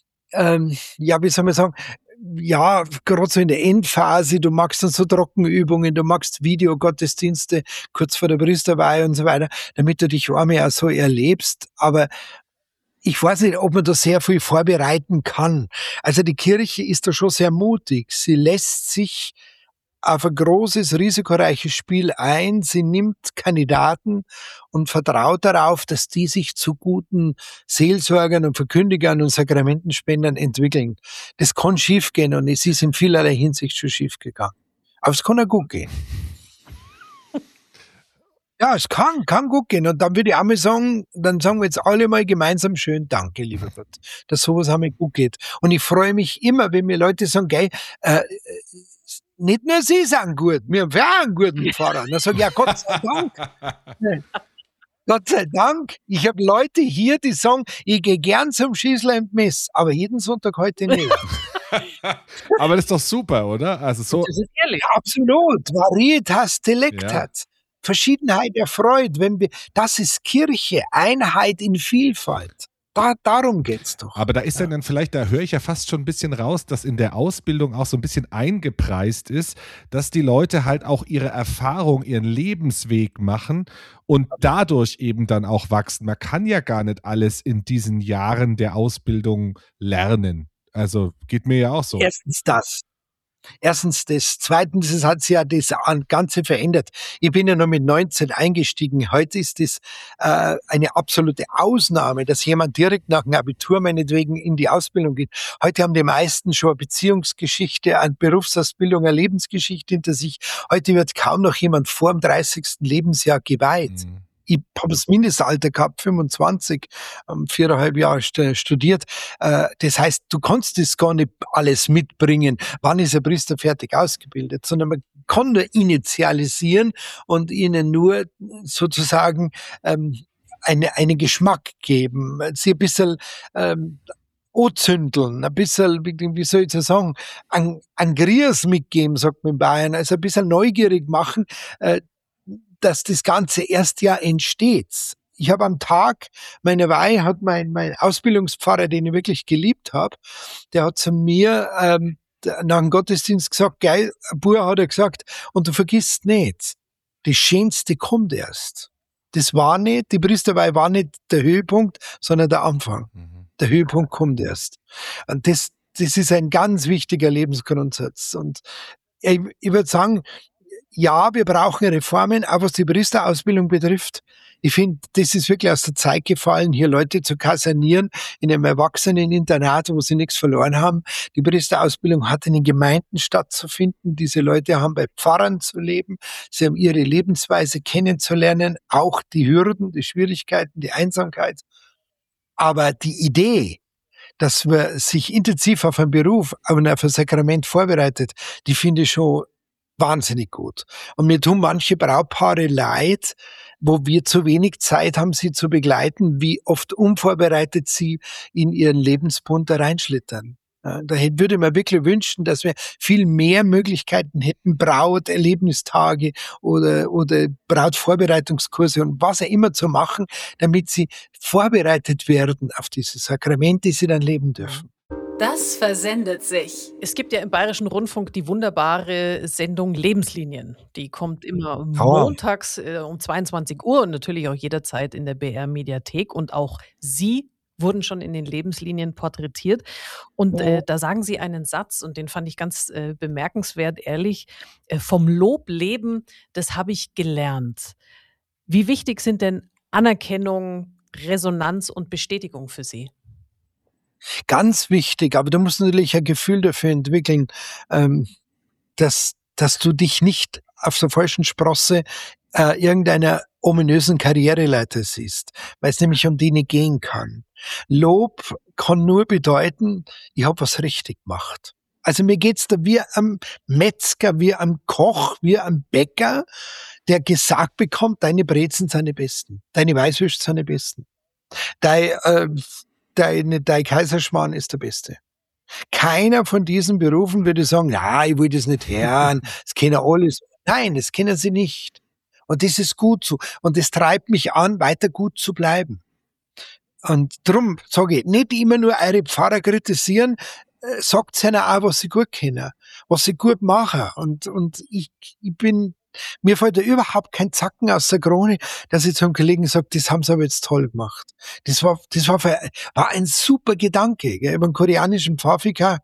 [SPEAKER 4] Ähm, ja, wie soll man sagen, ja, gerade so in der Endphase, du machst dann so Trockenübungen, du machst Videogottesdienste kurz vor der Priesterweihe und so weiter, damit du dich einmal auch so erlebst. Aber ich weiß nicht, ob man da sehr viel vorbereiten kann. Also die Kirche ist da schon sehr mutig. Sie lässt sich auf ein großes, risikoreiches Spiel ein. Sie nimmt Kandidaten und vertraut darauf, dass die sich zu guten Seelsorgern und Verkündigern und Sakramentenspendern entwickeln. Das kann schiefgehen, und es ist in vielerlei Hinsicht schon schiefgegangen. Aber es kann auch gut gehen. Ja, es kann, kann gut gehen. Und dann würde ich auch mal sagen, dann sagen wir jetzt alle mal gemeinsam schön Danke, lieber Gott, dass sowas einmal gut geht. Und ich freue mich immer, wenn mir Leute sagen, gell, äh, nicht nur Sie sagen gut, wir haben auch einen guten Pfarrer. Dann sage ich, ja, Gott sei Dank. Gott sei Dank. Ich habe Leute hier, die sagen, ich gehe gern zum Schießler im Mess, aber jeden Sonntag heute nicht.
[SPEAKER 1] Aber das ist doch super, oder? Also so.
[SPEAKER 4] Das ist ehrlich. Absolut. Varietas delectat. Ja. Verschiedenheit erfreut. Wenn wir, das ist Kirche, Einheit in Vielfalt. Da, darum geht's doch.
[SPEAKER 1] Aber da ist ja. dann vielleicht, da höre ich ja fast schon ein bisschen raus, dass in der Ausbildung auch so ein bisschen eingepreist ist, dass die Leute halt auch ihre Erfahrung, ihren Lebensweg machen und dadurch eben dann auch wachsen. Man kann ja gar nicht alles in diesen Jahren der Ausbildung lernen. Also geht mir ja auch so.
[SPEAKER 4] Erstens das. Erstens das. Zweitens, es hat sich ja das Ganze verändert. Ich bin ja noch mit neunzehn eingestiegen. Heute ist das äh, eine absolute Ausnahme, dass jemand direkt nach dem Abitur meinetwegen in die Ausbildung geht. Heute haben die meisten schon eine Beziehungsgeschichte, eine Berufsausbildung, eine Lebensgeschichte hinter sich. Heute wird kaum noch jemand vor dem dreißigsten Lebensjahr geweiht. Mhm. Ich habe das Mindestalter gehabt, fünfundzwanzig, viereinhalb Jahre studiert. Das heißt, du kannst das gar nicht alles mitbringen. Wann ist ein Priester fertig ausgebildet? Sondern man kann nur initialisieren und ihnen nur sozusagen ähm, eine, einen Geschmack geben. Sie ein bisschen ähm, anzündeln, ein bisschen, wie soll ich das sagen, an, an Griers mitgeben, sagt man in Bayern. Also ein bisschen neugierig machen, äh, dass das Ganze erst ja entsteht. Ich habe am Tag meiner Weihe, hat mein, mein Ausbildungspfarrer, den ich wirklich geliebt habe, der hat zu mir ähm, nach dem Gottesdienst gesagt, geil, Bub, hat er gesagt, und du vergisst nicht, das Schönste kommt erst. Das war nicht, die Priesterweihe war nicht der Höhepunkt, sondern der Anfang. Mhm. Der Höhepunkt kommt erst. Und das, das ist ein ganz wichtiger Lebensgrundsatz. Und ich, ich würde sagen, ja, wir brauchen Reformen, auch was die Priesterausbildung betrifft. Ich finde, das ist wirklich aus der Zeit gefallen, hier Leute zu kasernieren in einem Erwachseneninternat, wo sie nichts verloren haben. Die Priesterausbildung hat in den Gemeinden stattzufinden. Diese Leute haben bei Pfarrern zu leben. Sie haben ihre Lebensweise kennenzulernen, auch die Hürden, die Schwierigkeiten, die Einsamkeit. Aber die Idee, dass man sich intensiv auf einen Beruf, auf ein Sakrament vorbereitet, die finde ich schon wahnsinnig gut. Und mir tun manche Brautpaare leid, wo wir zu wenig Zeit haben, sie zu begleiten, wie oft unvorbereitet sie in ihren Lebensbund da reinschlittern. Ja, da hätte, würde ich mir wirklich wünschen, dass wir viel mehr Möglichkeiten hätten, Brauterlebnistage oder, oder Brautvorbereitungskurse und was auch immer zu machen, damit sie vorbereitet werden auf dieses Sakrament, die sie dann leben dürfen.
[SPEAKER 2] Das versendet sich.
[SPEAKER 3] Es gibt ja im Bayerischen Rundfunk die wunderbare Sendung Lebenslinien. Die kommt immer
[SPEAKER 4] Oh.
[SPEAKER 3] montags äh, um zweiundzwanzig Uhr und natürlich auch jederzeit in der B R-Mediathek. Und auch Sie wurden schon in den Lebenslinien porträtiert. Und äh, da sagen Sie einen Satz, und den fand ich ganz äh, bemerkenswert, ehrlich. Äh, vom Lob leben, das habe ich gelernt. Wie wichtig sind denn Anerkennung, Resonanz und Bestätigung für Sie?
[SPEAKER 4] Ganz wichtig, aber du musst natürlich ein Gefühl dafür entwickeln, ähm, dass, dass du dich nicht auf der falschen Sprosse äh, irgendeiner ominösen Karriereleiter siehst, weil es nämlich um die nicht gehen kann. Lob kann nur bedeuten, ich habe was richtig gemacht. Also mir geht's da wie am Metzger, wie am Koch, wie am Bäcker, der gesagt bekommt, deine Brezen sind die besten, deine Weißwürste sind die besten, dein, äh, dein, dein Kaiserschmarrn ist der beste. Keiner von diesen Berufen würde sagen, ja, ich will das nicht hören, das kennen alles. Nein, das kennen sie nicht. Und das ist gut so. Und das treibt mich an, weiter gut zu bleiben. Und drum sage ich, nicht immer nur eure Pfarrer kritisieren, äh, sagt ihnen auch, was sie gut kennen, was sie gut machen. Und, und ich, ich bin, mir fällt da überhaupt kein Zacken aus der Krone, dass ich zum Kollegen sage, das haben sie aber jetzt toll gemacht. Das war, das war, für, war ein super Gedanke, gell, über einen koreanischen Pfarrvikar,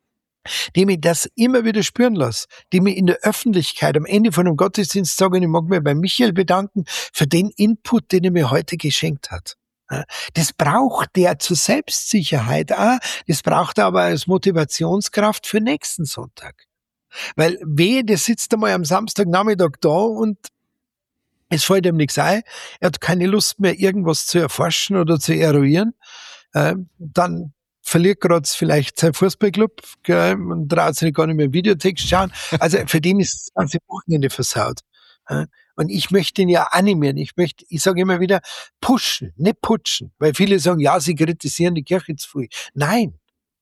[SPEAKER 4] die mich das immer wieder spüren lassen, die mich in der Öffentlichkeit am Ende von einem Gottesdienst sagen, ich mag mich bei Michael bedanken für den Input, den er mir heute geschenkt hat. Das braucht der zur Selbstsicherheit auch, das braucht er aber als Motivationskraft für nächsten Sonntag. Weil wehe, der sitzt einmal am Samstagnachmittag da und es fällt ihm nichts ein, er hat keine Lust mehr, irgendwas zu erforschen oder zu eruieren, äh, dann verliert gerade vielleicht sein Fußballclub, gell, und traut sich gar nicht mehr Videotext schauen. Also für den ist das ganze Wochenende versaut. Äh, und ich möchte ihn ja animieren, ich möchte, ich sage immer wieder, pushen, nicht putschen, weil viele sagen, ja, sie kritisieren die Kirche zu viel. Nein.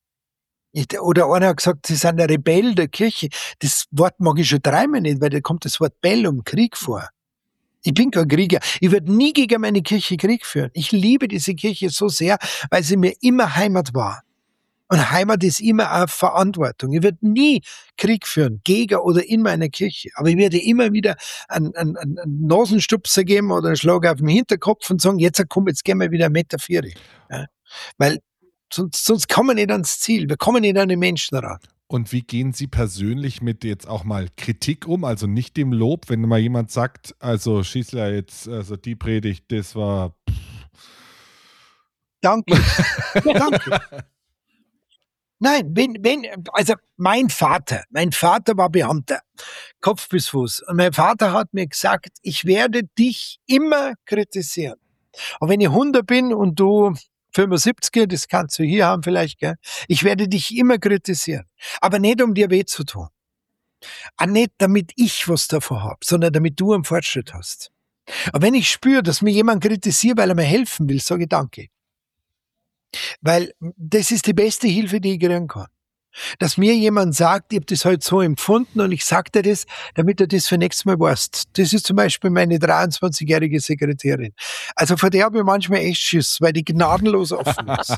[SPEAKER 4] Ich, oder einer hat gesagt, sie sind ein Rebell der Kirche. Das Wort mag ich schon dreimal nicht, weil da kommt das Wort Bellum, Krieg vor. Ich bin kein Krieger. Ich werde nie gegen meine Kirche Krieg führen. Ich liebe diese Kirche so sehr, weil sie mir immer Heimat war. Und Heimat ist immer eine Verantwortung. Ich werde nie Krieg führen, gegen oder in meiner Kirche. Aber ich werde immer wieder einen, einen, einen Nasenstupser geben oder einen Schlag auf den Hinterkopf und sagen, jetzt komm, jetzt gehen wir wieder einen Meter vier. Ja? Weil sonst, sonst kommen wir nicht ans Ziel. Wir kommen nicht an den Menschen ran.
[SPEAKER 1] Und wie gehen Sie persönlich mit jetzt auch mal Kritik um? Also nicht dem Lob, wenn mal jemand sagt, also Schießler jetzt, also die Predigt, das war...
[SPEAKER 4] Danke. Danke. Nein, wenn, wenn, also mein Vater, mein Vater war Beamter, Kopf bis Fuß. Und mein Vater hat mir gesagt, ich werde dich immer kritisieren. Und wenn ich hundert bin und du fünfundsiebzig, das kannst du hier haben vielleicht, gell? Ich werde dich immer kritisieren. Aber nicht, um dir weh zu tun. Auch nicht, damit ich was davon habe, sondern damit du einen Fortschritt hast. Und wenn ich spüre, dass mir jemand kritisiert, weil er mir helfen will, sage ich Danke. Weil das ist die beste Hilfe, die ich kriegen kann. Dass mir jemand sagt, ich habe das halt so empfunden und ich sag dir das, damit du das für nächstes Mal weißt. Das ist zum Beispiel meine dreiundzwanzigjährige Sekretärin. Also vor der habe ich manchmal echt Schiss, weil die gnadenlos offen ist.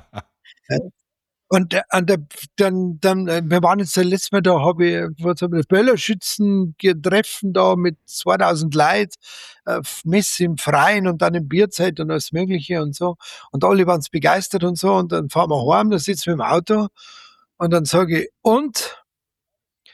[SPEAKER 4] Und, und dann, dann, wir waren jetzt das letzte Mal da, habe ich, was haben wir, das Böllerschützen-Treffen da mit zweitausend Leuten, äh, Messe im Freien und dann im Bierzeit und alles Mögliche und so. Und alle waren begeistert und so. Und dann fahren wir heim, da sitzen wir im Auto und dann sage ich, und?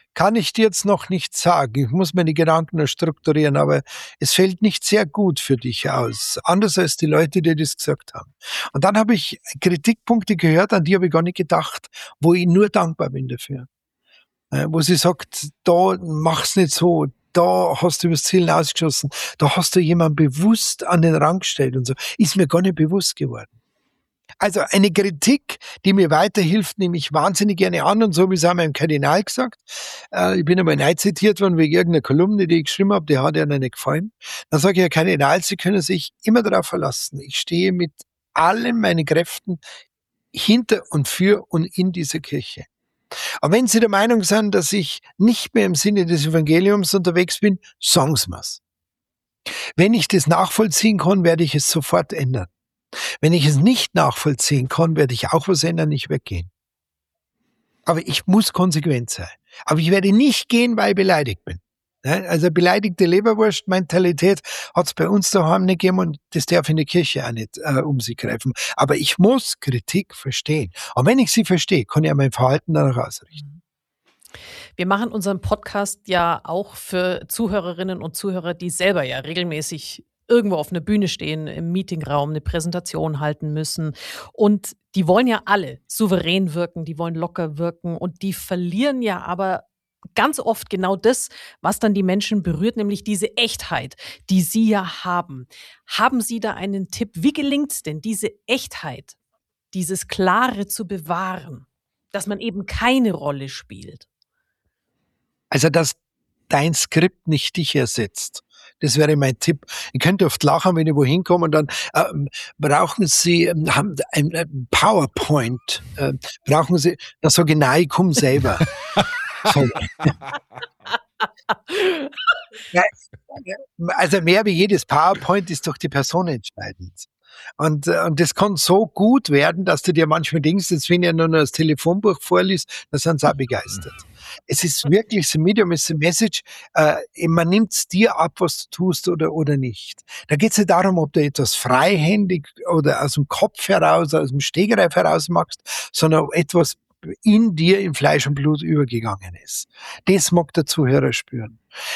[SPEAKER 4] kann ich dir jetzt noch nicht sagen. Ich muss meine Gedanken noch strukturieren, aber es fällt nicht sehr gut für dich aus. Anders als die Leute, die das gesagt haben. Und dann habe ich Kritikpunkte gehört, an die habe ich gar nicht gedacht, wo ich nur dankbar bin dafür. Äh, wo sie sagt, da mach's nicht so, da hast du übers Ziel hinausgeschossen, da hast du jemanden bewusst an den Rang gestellt und so. Ist mir gar nicht bewusst geworden. Also eine Kritik, die mir weiterhilft, nehme ich wahnsinnig gerne an und so wie es auch meinem Kardinal gesagt. Äh, ich bin einmal neu zitiert worden wegen irgendeiner Kolumne, die ich geschrieben habe, die hat ihr nicht gefallen. Dann sage ich, Herr Kardinal, Sie können sich immer darauf verlassen. Ich stehe mit allen meinen Kräften hinter und für und in dieser Kirche. Aber wenn Sie der Meinung sind, dass ich nicht mehr im Sinne des Evangeliums unterwegs bin, sagen Sie mir's. Wenn ich das nachvollziehen kann, werde ich es sofort ändern. Wenn ich es nicht nachvollziehen kann, werde ich auch was ändern, nicht weggehen. Aber ich muss konsequent sein. Aber ich werde nicht gehen, weil ich beleidigt bin. Also beleidigte Leberwurst-Mentalität hat es bei uns daheim nicht gegeben und das darf in der Kirche auch nicht äh, um sich greifen. Aber ich muss Kritik verstehen. Und wenn ich sie verstehe, kann ich mein Verhalten danach ausrichten.
[SPEAKER 3] Wir machen unseren Podcast ja auch für Zuhörerinnen und Zuhörer, die selber ja regelmäßig irgendwo auf einer Bühne stehen, im Meetingraum eine Präsentation halten müssen. Und die wollen ja alle souverän wirken, die wollen locker wirken und die verlieren ja aber ganz oft genau das, was dann die Menschen berührt, nämlich diese Echtheit, die sie ja haben. Haben Sie da einen Tipp? Wie gelingt es denn, diese Echtheit, dieses Klare zu bewahren, dass man eben keine Rolle spielt?
[SPEAKER 4] Also, dass dein Skript nicht dich ersetzt. Das wäre mein Tipp. Ich könnte oft lachen, wenn ich wohin komme und dann ähm, brauchen Sie ähm, haben ein, ein PowerPoint. Äh, brauchen Sie, da sage ich, nein, ich komme selber. So. Ja, also mehr wie jedes PowerPoint ist doch die Person entscheidend. Und, und das kann so gut werden, dass du dir manchmal denkst, jetzt wenn ihr nur noch das Telefonbuch vorliest, dann sind sie auch begeistert. Es ist wirklich, das Medium ist eine Message, äh, man nimmt es dir ab, was du tust oder, oder nicht. Da geht es nicht darum, ob du etwas freihändig oder aus dem Kopf heraus, aus dem Stegreif heraus machst, sondern etwas in dir in Fleisch und Blut übergegangen ist. Das mag der Zuhörer spüren.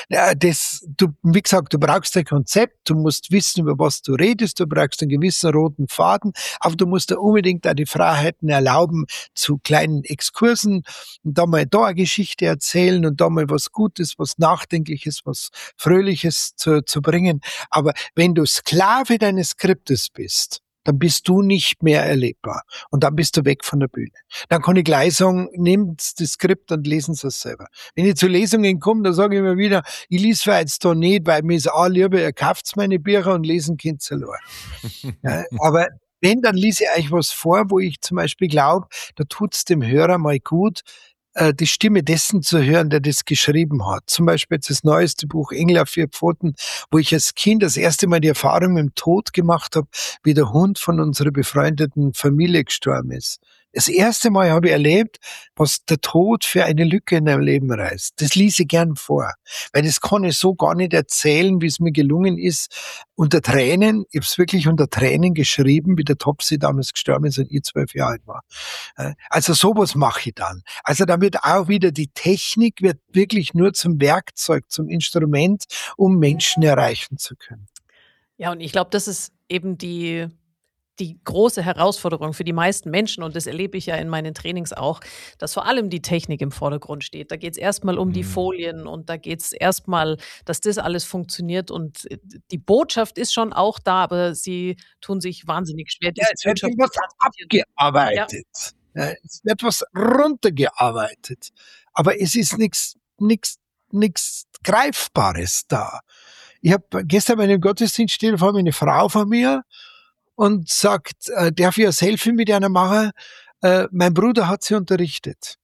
[SPEAKER 4] Das, du, wie gesagt, du brauchst ein Konzept, du musst wissen, über was du redest, du brauchst einen gewissen roten Faden, aber du musst dir unbedingt auch die Freiheiten erlauben zu kleinen Exkursen und da mal da eine Geschichte erzählen und da mal was Gutes, was Nachdenkliches, was Fröhliches zu, zu bringen. Aber wenn du Sklave deines Skriptes bist, dann bist du nicht mehr erlebbar. Und dann bist du weg von der Bühne. Dann kann ich gleich sagen, nehmt das Skript und lesen Sie es selber. Wenn ich zu Lesungen komme, dann sage ich immer wieder, ich lese jetzt da nicht, weil mir ist auch lieber, ihr kauft meine Bücher und lesen könnt ihr allein. Ja, aber wenn, dann lese ich euch was vor, wo ich zum Beispiel glaube, da tut's dem Hörer mal gut, die Stimme dessen zu hören, der das geschrieben hat. Zum Beispiel jetzt das neueste Buch Engel auf vier Pfoten, wo ich als Kind das erste Mal die Erfahrung mit dem Tod gemacht habe, wie der Hund von unserer befreundeten Familie gestorben ist. Das erste Mal habe ich erlebt, was der Tod für eine Lücke in deinem Leben reißt. Das lese ich gern vor, weil das kann ich so gar nicht erzählen, wie es mir gelungen ist. Unter Tränen, ich habe es wirklich unter Tränen geschrieben, wie der Topsy damals gestorben ist, als ich zwölf Jahre alt war. Also sowas mache ich dann. Also da wird auch wieder die Technik wird wirklich nur zum Werkzeug, zum Instrument, um Menschen erreichen zu können.
[SPEAKER 3] Ja, und ich glaube, das ist eben die die große Herausforderung für die meisten Menschen, und das erlebe ich ja in meinen Trainings auch, dass vor allem die Technik im Vordergrund steht. Da geht es erstmal um die Folien und da geht es erstmal, dass das alles funktioniert, und die Botschaft ist schon auch da, aber sie tun sich wahnsinnig schwer.
[SPEAKER 4] Ja, es wird was abgearbeitet. Ja. Ja, es wird was runtergearbeitet. Aber es ist nichts nichts nichts Greifbares da. Ich habe gestern bei einem Gottesdienst stehen, vor eine Frau von mir, und sagt, äh, darf ich ein Selfie mit einer machen? Äh, mein Bruder hat sie unterrichtet.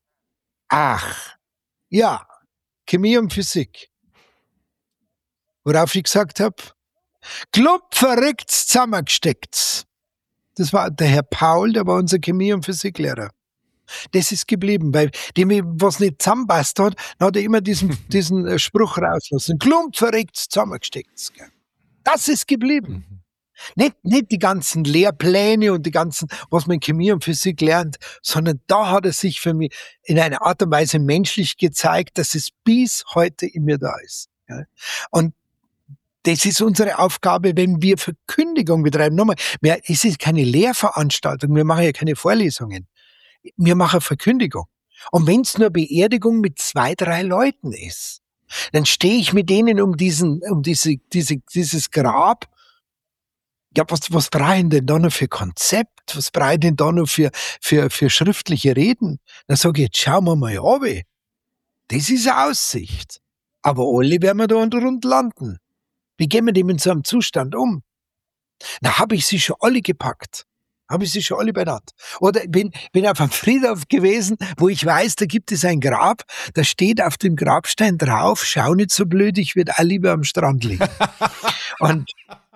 [SPEAKER 4] Ach, ja, Chemie und Physik. Worauf ich gesagt habe, Klopf verreckt's, zusammengesteckt's. Das war der Herr Paul, der war unser Chemie- und Physiklehrer. Das ist geblieben, weil dem, was nicht zusammenpasst hat, dann hat er immer diesen, diesen Spruch rauslassen. Klump verreckt's, zusammengesteckt's. Das ist geblieben. Nicht, nicht die ganzen Lehrpläne und die ganzen, was man in Chemie und Physik lernt, sondern da hat er sich für mich in einer Art und Weise menschlich gezeigt, dass es bis heute in mir da ist. Ja. Und das ist unsere Aufgabe, wenn wir Verkündigung betreiben. Nochmal, es ist keine Lehrveranstaltung, wir machen ja keine Vorlesungen. Wir machen Verkündigung. Und wenn es nur Beerdigung mit zwei, drei Leuten ist, dann stehe ich mit denen um diesen, um diese, diese, dieses Grab. Ja, was, was brauche ich denn da noch für Konzept? Was brauche ich denn da noch für, für, für schriftliche Reden? Dann sage ich, jetzt schauen wir mal runter. Das ist eine Aussicht. Aber alle werden wir da unter rund landen. Wie gehen wir dem in so einem Zustand um? Na, habe ich sie schon alle gepackt. Habe ich sie schon alle benannt. Oder bin, bin auf einem Friedhof gewesen, wo ich weiß, da gibt es ein Grab, da steht auf dem Grabstein drauf, schau nicht so blöd, ich würde auch lieber am Strand liegen. Und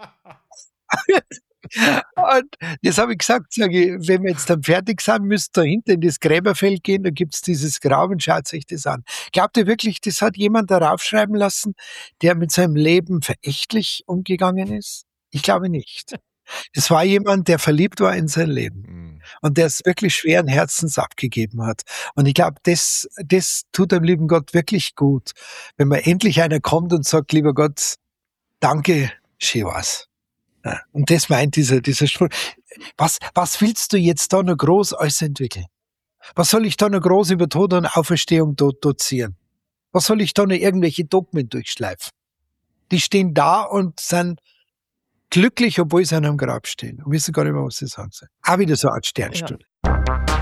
[SPEAKER 4] Und das habe ich gesagt, sage ich, wenn wir jetzt dann fertig sind, müsst ihr hinten in das Gräberfeld gehen, da gibt's dieses Grab und schaut euch das an. Glaubt ihr wirklich, das hat jemand darauf schreiben lassen, der mit seinem Leben verächtlich umgegangen ist? Ich glaube nicht. Das war jemand, der verliebt war in sein Leben mhm. und der es wirklich schweren Herzens abgegeben hat. Und ich glaube, das, das tut dem lieben Gott wirklich gut, wenn man endlich einer kommt und sagt, lieber Gott, danke, schön war's. Ja, und das meint dieser, dieser Spruch. Was, was willst du jetzt da noch groß alles entwickeln? Was soll ich da noch groß über Tod und Auferstehung do, dozieren? Was soll ich da noch irgendwelche Dogmen durchschleifen? Die stehen da und sind glücklich, obwohl sie an einem Grab stehen und wissen gar nicht mehr, was sie sagen sollen. Auch wieder so eine Art Sternstunde.
[SPEAKER 3] Ja.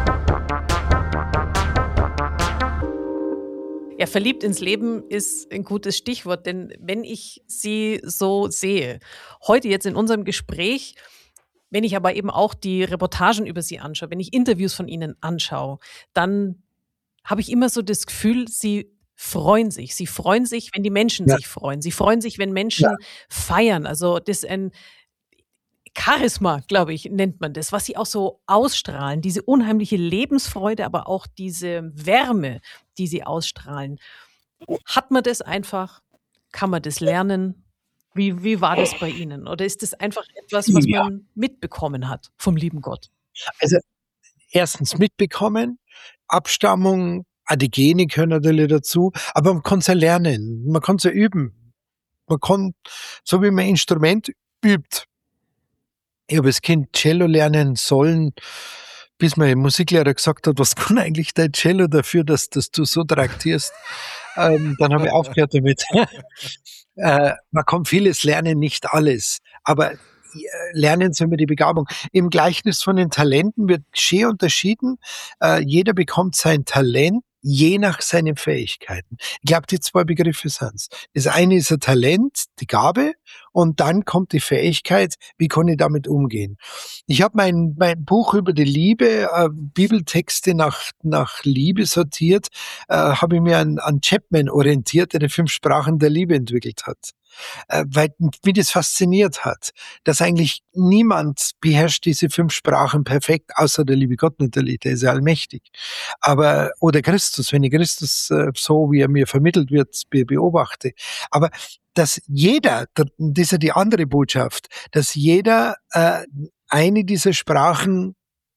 [SPEAKER 3] Ja, verliebt ins Leben ist ein gutes Stichwort, denn wenn ich Sie so sehe, heute jetzt in unserem Gespräch, wenn ich aber eben auch die Reportagen über Sie anschaue, wenn ich Interviews von Ihnen anschaue, dann habe ich immer so das Gefühl, Sie freuen sich. Sie freuen sich, wenn die Menschen ja. sich freuen. Sie freuen sich, wenn Menschen ja. feiern. Also das ist ein Charisma, glaube ich, nennt man das, was sie auch so ausstrahlen, diese unheimliche Lebensfreude, aber auch diese Wärme, die sie ausstrahlen. Hat man das einfach? Kann man das lernen? Wie, wie war das bei Ihnen? Oder ist das einfach etwas, was ja. man mitbekommen hat vom lieben Gott?
[SPEAKER 4] Also erstens mitbekommen, Abstammung, auch die Gene gehören natürlich dazu, aber man kann es ja lernen, man kann es ja üben. Man kann, so wie man ein Instrument übt. Ich habe als Kind Cello lernen sollen, bis mein Musiklehrer gesagt hat, was kann eigentlich dein Cello dafür, dass, dass du so traktierst. ähm, dann habe ich aufgehört damit. äh, man kann vieles lernen, nicht alles. Aber äh, lernen soll man die Begabung. Im Gleichnis von den Talenten wird schön unterschieden. Äh, jeder bekommt sein Talent, je nach seinen Fähigkeiten. Ich glaube, die zwei Begriffe sind's. Das eine ist ein Talent, die Gabe, und dann kommt die Fähigkeit, wie kann ich damit umgehen. Ich habe mein, mein Buch über die Liebe, äh, Bibeltexte nach, nach Liebe sortiert, äh, habe ich mir an, an Chapman orientiert, der die fünf Sprachen der Liebe entwickelt hat. Äh, weil mich das fasziniert hat, dass eigentlich niemand beherrscht diese fünf Sprachen perfekt, außer der liebe Gott natürlich, der ist ja allmächtig. Aber, oder Christus, wenn ich Christus äh, so, wie er mir vermittelt wird, beobachte. Aber dass jeder, das ist ja die andere Botschaft, dass jeder äh, eine dieser Sprachen,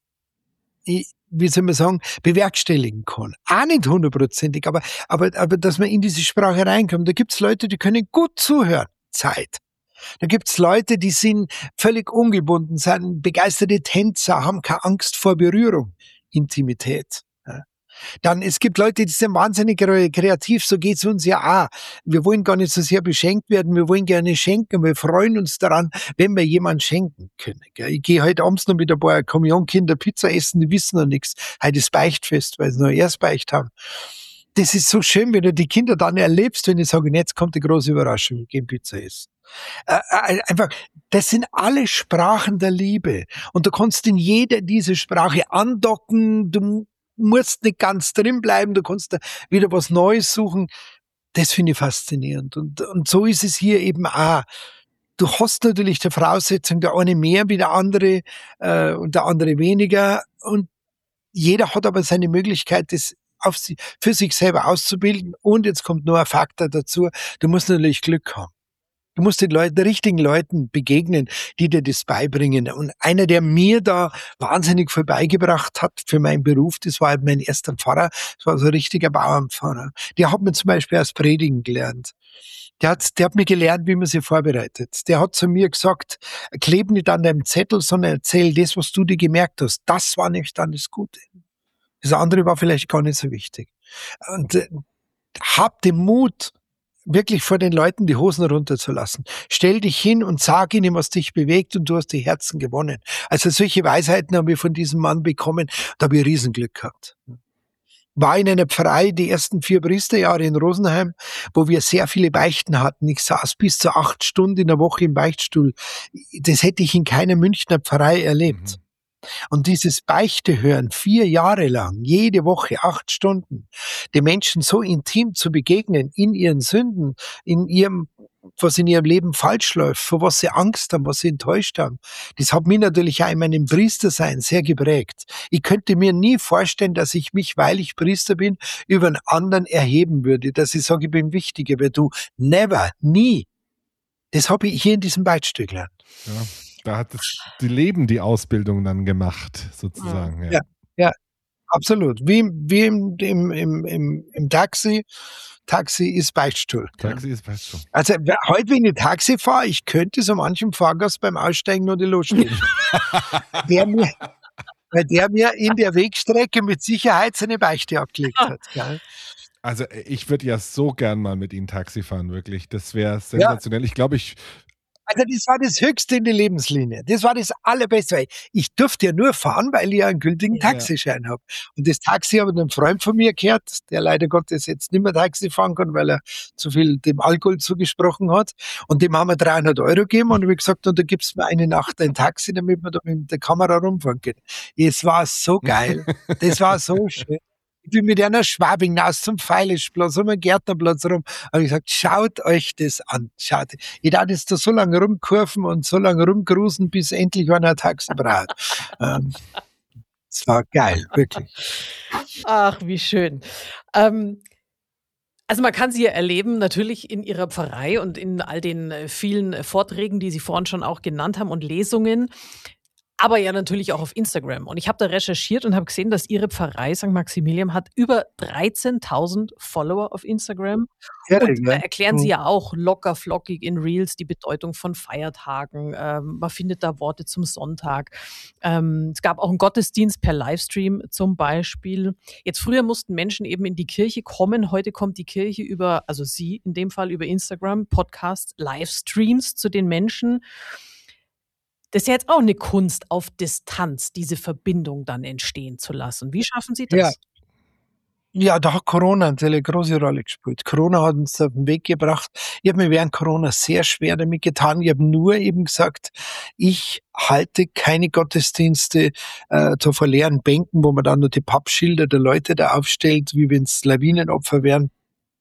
[SPEAKER 4] wie soll man sagen, bewerkstelligen kann. Auch nicht hundertprozentig, aber, aber, aber dass man in diese Sprache reinkommt. Da gibt's Leute, die können gut zuhören. Zeit. Da gibt's Leute, die sind völlig ungebunden, sind begeisterte Tänzer, haben keine Angst vor Berührung. Intimität. Ja. Dann, es gibt Leute, die sind wahnsinnig kreativ, so geht's uns ja auch. Wir wollen gar nicht so sehr beschenkt werden, wir wollen gerne schenken, wir freuen uns daran, wenn wir jemand schenken können. Ich gehe heute abends noch mit ein paar Kommunionkinder Pizza essen, die wissen noch nichts. Heute ist Beichtfest, weil sie noch erst Beicht haben. Das ist so schön, wenn du die Kinder dann erlebst, wenn ich sage, jetzt kommt die große Überraschung, wir gehen Pizza essen. Äh, einfach, das sind alle Sprachen der Liebe. Und du kannst in jeder dieser Sprache andocken, du musst nicht ganz drin bleiben, du kannst da wieder was Neues suchen. Das finde ich faszinierend. Und, und so ist es hier eben auch. Du hast natürlich die Voraussetzung, der eine mehr wie der andere äh, und der andere weniger. Und jeder hat aber seine Möglichkeit, das auf sie, für sich selber auszubilden. Und jetzt kommt noch ein Faktor dazu, du musst natürlich Glück haben. Du musst den Leuten, den richtigen Leuten begegnen, die dir das beibringen. Und einer, der mir da wahnsinnig viel beigebracht hat für meinen Beruf, das war halt mein erster Pfarrer. Das war so ein richtiger Bauernpfarrer. Der hat mir zum Beispiel erst predigen gelernt. Der hat, der hat mir gelernt, wie man sich vorbereitet. Der hat zu mir gesagt, kleb nicht an deinem Zettel, sondern erzähl das, was du dir gemerkt hast. Das war nämlich dann das Gute. Das andere war vielleicht gar nicht so wichtig. Und äh, hab den Mut, wirklich vor den Leuten die Hosen runterzulassen. Stell dich hin und sag ihnen, was dich bewegt, und du hast die Herzen gewonnen. Also solche Weisheiten haben wir von diesem Mann bekommen. Da habe ich Riesenglück gehabt. War in einer Pfarrei die ersten vier Priesterjahre in Rosenheim, wo wir sehr viele Beichten hatten. Ich saß bis zu acht Stunden in der Woche im Beichtstuhl. Das hätte ich in keiner Münchner Pfarrei erlebt. Mhm. Und dieses Beichte hören, vier Jahre lang, jede Woche, acht Stunden, den Menschen so intim zu begegnen, in ihren Sünden, in ihrem, was in ihrem Leben falsch läuft, vor was sie Angst haben, was sie enttäuscht haben, das hat mich natürlich auch in meinem Priestersein sehr geprägt. Ich könnte mir nie vorstellen, dass ich mich, weil ich Priester bin, über einen anderen erheben würde, dass ich sage, ich bin wichtiger, weil du never, nie. Das habe ich hier in diesem Beichtstuhl gelernt.
[SPEAKER 1] Ja. Da hat das, die Leben die Ausbildung dann gemacht, sozusagen. Ja,
[SPEAKER 4] ja, ja, absolut. Wie, wie im, im, im, im, im Taxi. Taxi ist Beichtstuhl.
[SPEAKER 1] Taxi ist Beichtstuhl.
[SPEAKER 4] Also heute, wenn ich Taxi fahre, ich könnte so manchem Fahrgast beim Aussteigen nur die losstehen. der mir, weil der mir in der Wegstrecke mit Sicherheit seine Beichte abgelegt hat. Gell?
[SPEAKER 1] Also ich würde ja so gern mal mit Ihnen Taxi fahren, wirklich. Das wäre sensationell. Ja. Ich glaube, ich...
[SPEAKER 4] Also das war das Höchste in der Lebenslinie. Das war das Allerbeste, weil ich durfte ja nur fahren, weil ich ja einen gültigen Taxischein ja. habe. Und das Taxi habe ich einem Freund von mir gehört, der leider Gottes jetzt nicht mehr Taxi fahren kann, weil er zu viel dem Alkohol zugesprochen hat. Und dem haben wir dreihundert Euro gegeben und ich habe gesagt, und da gibst du mir eine Nacht ein Taxi, damit wir da mit der Kamera rumfahren können. Es war so geil. Das war so schön. Ich bin mit einer Schwabing hinaus zum Feilischplatz, um den Gärtnerplatz rum. Habe ich gesagt, schaut euch das an. Schaut. Ich darf jetzt da so lange rumkurven und so lange rumgrusen, bis endlich einer ein Taxi braucht. ähm, es war geil, wirklich.
[SPEAKER 3] Ach, wie schön. Ähm, also man kann sie ja erleben, natürlich in ihrer Pfarrei und in all den vielen Vorträgen, die Sie vorhin schon auch genannt haben und Lesungen. Aber ja natürlich auch auf Instagram. Und ich habe da recherchiert und habe gesehen, dass Ihre Pfarrei Sankt Maximilian hat über dreizehntausend Follower auf Instagram. Ja, und da erklären Sie ja auch locker flockig in Reels die Bedeutung von Feiertagen. Ähm, man findet da Worte zum Sonntag. Ähm, es gab auch einen Gottesdienst per Livestream zum Beispiel. Jetzt früher mussten Menschen eben in die Kirche kommen. Heute kommt die Kirche über, also Sie in dem Fall über Instagram, Podcasts, Livestreams zu den Menschen. Das ist ja jetzt auch eine Kunst auf Distanz, diese Verbindung dann entstehen zu lassen. Wie schaffen Sie das?
[SPEAKER 4] Ja, ja, da hat Corona natürlich eine große Rolle gespielt. Corona hat uns auf den Weg gebracht. Ich habe mir während Corona sehr schwer damit getan. Ich habe nur eben gesagt, ich halte keine Gottesdienste äh, zu vor leeren Bänken, wo man dann nur die Pappschilder der Leute da aufstellt, wie wenn es Lawinenopfer wären.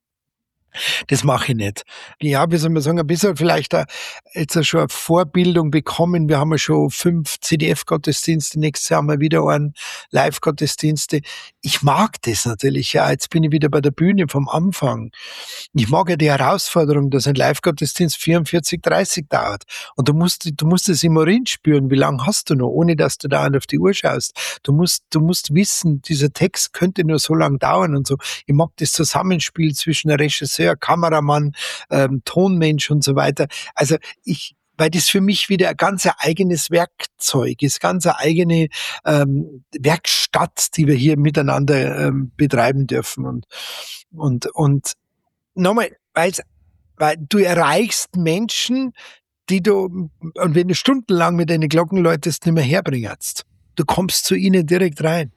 [SPEAKER 4] Das mache ich nicht. Ja, wie soll man sagen, ein bisschen vielleicht a, jetzt schon eine Vorbildung bekommen. Wir haben ja schon fünf C D F-Gottesdienste, nächstes Jahr haben wir wieder einen Live-Gottesdienste. Ich mag das natürlich, ja. Jetzt bin ich wieder bei der Bühne vom Anfang. Ich mag ja die Herausforderung, dass ein Live-Gottesdienst vierundvierzig, dreißig dauert. Und du musst, du musst es immer spüren, wie lange hast du noch, ohne dass du da auf die Uhr schaust. Du musst, du musst wissen, dieser Text könnte nur so lange dauern und so. Ich mag das Zusammenspiel zwischen der Regisseur, Kameramann, ähm, Tonmensch und so weiter. Also ich, weil das für mich wieder ein ganz eigenes Werkzeug ist, ganz eine eigene ähm, Werkstatt, die wir hier miteinander ähm, betreiben dürfen. Und und und nochmal, weil weil du erreichst Menschen, die du, und wenn du stundenlang mit deinen Glocken läutest, nicht mehr herbringst. Du kommst zu ihnen direkt rein.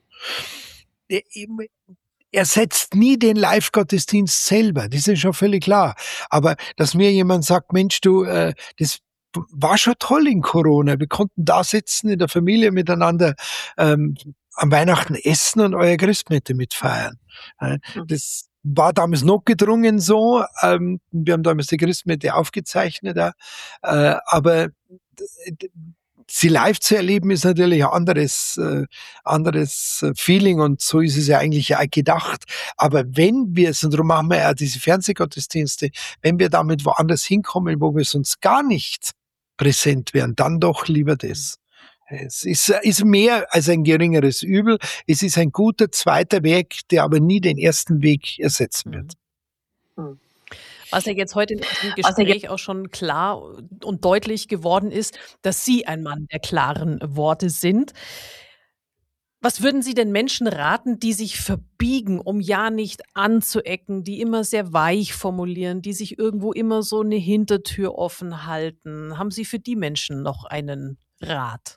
[SPEAKER 4] Ersetzt nie den Live-Gottesdienst selber, das ist schon völlig klar. Aber dass mir jemand sagt, Mensch, du, äh, das war schon toll in Corona, wir konnten da sitzen in der Familie miteinander ähm, am Weihnachten essen und euer Christmette mitfeiern. Äh, das war damals noch gedrungen so, ähm, wir haben damals die Christmette aufgezeichnet, äh, aber sie live zu erleben ist natürlich ein anderes, äh, anderes Feeling und so ist es ja eigentlich auch gedacht. Aber wenn wir es, und darum machen wir ja diese Fernsehgottesdienste, wenn wir damit woanders hinkommen, wo wir sonst gar nicht präsent wären, dann doch lieber das. Es ist, ist mehr als ein geringeres Übel. Es ist ein guter zweiter Weg, der aber nie den ersten Weg ersetzen wird.
[SPEAKER 3] Mhm. Was ja jetzt heute in unserem Gespräch auch schon klar und deutlich geworden ist, dass Sie ein Mann der klaren Worte sind. Was würden Sie den Menschen raten, die sich verbiegen, um ja nicht anzuecken, die immer sehr weich formulieren, die sich irgendwo immer so eine Hintertür offen halten? Haben Sie für die Menschen noch einen Rat?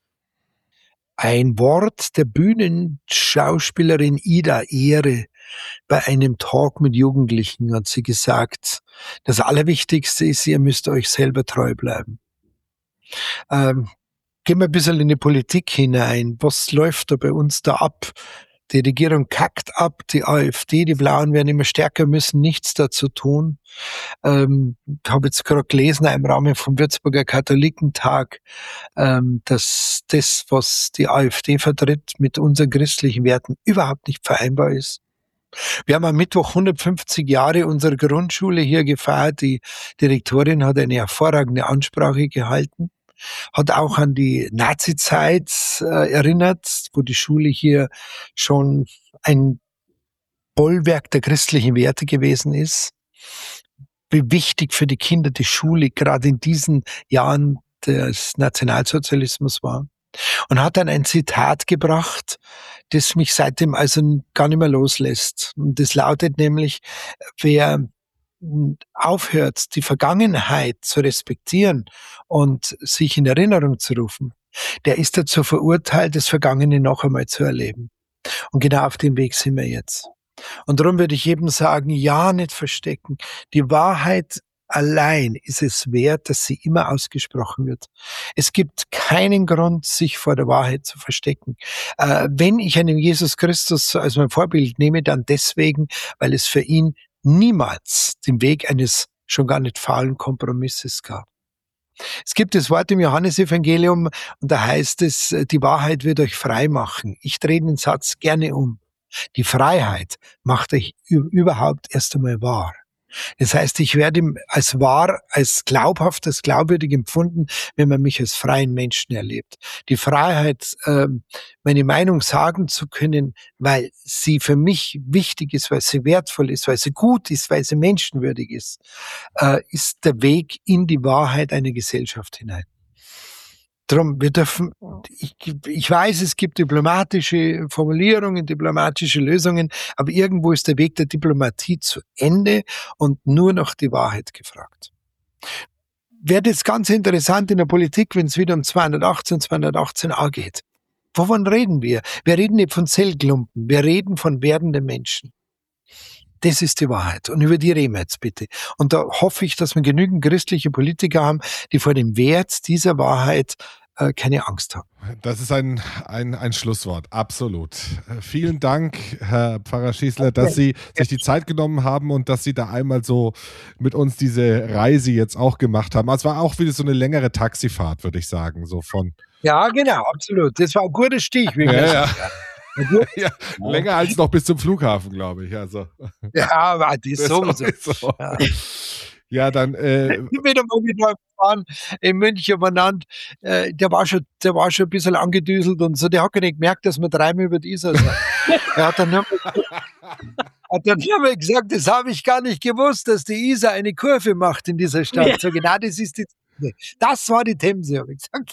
[SPEAKER 4] Ein Wort der Bühnenschauspielerin Ida Ehre. Bei einem Talk mit Jugendlichen hat sie gesagt, das Allerwichtigste ist, ihr müsst euch selber treu bleiben. Ähm, gehen wir ein bisschen in die Politik hinein. Was läuft da bei uns da ab? Die Regierung kackt ab, die AfD, die Blauen werden immer stärker, müssen nichts dazu tun. Ähm, ich habe jetzt gerade gelesen im Rahmen vom Würzburger Katholikentag, ähm, dass das, was die AfD vertritt, mit unseren christlichen Werten überhaupt nicht vereinbar ist. Wir haben am Mittwoch hundertfünfzig Jahre unserer Grundschule hier gefeiert. Die Direktorin hat eine hervorragende Ansprache gehalten, hat auch an die Nazi-Zeit äh, erinnert, wo die Schule hier schon ein Bollwerk der christlichen Werte gewesen ist. Wie wichtig für die Kinder die Schule gerade in diesen Jahren des Nationalsozialismus war. Und hat dann ein Zitat gebracht, das mich seitdem also gar nicht mehr loslässt. Und das lautet nämlich, wer aufhört, die Vergangenheit zu respektieren und sich in Erinnerung zu rufen, der ist dazu verurteilt, das Vergangene noch einmal zu erleben. Und genau auf dem Weg sind wir jetzt. Und darum würde ich jedem sagen, ja, nicht verstecken. Die Wahrheit allein ist es wert, dass sie immer ausgesprochen wird. Es gibt keinen Grund, sich vor der Wahrheit zu verstecken. Äh, wenn ich einen Jesus Christus als mein Vorbild nehme, dann deswegen, weil es für ihn niemals den Weg eines schon gar nicht faulen Kompromisses gab. Es gibt das Wort im Johannesevangelium und da heißt es, die Wahrheit wird euch frei machen. Ich drehe den Satz gerne um. Die Freiheit macht euch überhaupt erst einmal wahr. Das heißt, ich werde als wahr, als glaubhaft, als glaubwürdig empfunden, wenn man mich als freien Menschen erlebt. Die Freiheit, meine Meinung sagen zu können, weil sie für mich wichtig ist, weil sie wertvoll ist, weil sie gut ist, weil sie menschenwürdig ist, ist der Weg in die Wahrheit einer Gesellschaft hinein. Drum, wir dürfen, ich, ich weiß, es gibt diplomatische Formulierungen, diplomatische Lösungen, aber irgendwo ist der Weg der Diplomatie zu Ende und nur noch die Wahrheit gefragt. Wird jetzt ganz interessant in der Politik, wenn es wieder um zweihundertachtzehn, zweihundertachtzehn a geht. Wovon reden wir? Wir reden nicht von Zellklumpen, wir reden von werdenden Menschen. Das ist die Wahrheit. Und über die reden wir jetzt bitte. Und da hoffe ich, dass wir genügend christliche Politiker haben, die vor dem Wert dieser Wahrheit äh, keine Angst haben.
[SPEAKER 1] Das ist ein, ein, ein Schlusswort, absolut. Vielen Dank, Herr Pfarrer Schießler, dass Sie sich die Zeit genommen haben und dass Sie da einmal so mit uns diese Reise jetzt auch gemacht haben. Es war auch wieder so eine längere Taxifahrt, würde ich sagen. So von
[SPEAKER 4] ja, genau, absolut. Das war ein guter Stich. Wie
[SPEAKER 1] ja, ja. Ja, länger als noch bis zum Flughafen, glaube ich. Also.
[SPEAKER 4] Ja, aber das ist sowieso.
[SPEAKER 1] So. Ja. Ja, dann. Äh,
[SPEAKER 4] ich bin mal wieder gefahren in München benannt. Äh, der war schon, der war schon ein bisschen angedüselt und so. Der hat gar nicht gemerkt, dass wir dreimal über die Isar sind. Er hat dann, hat dann immer gesagt, das habe ich gar nicht gewusst, dass die Isar eine Kurve macht in dieser Stadt. Ja. So genau, das ist die Themse. Das war die Themse, habe ich gesagt.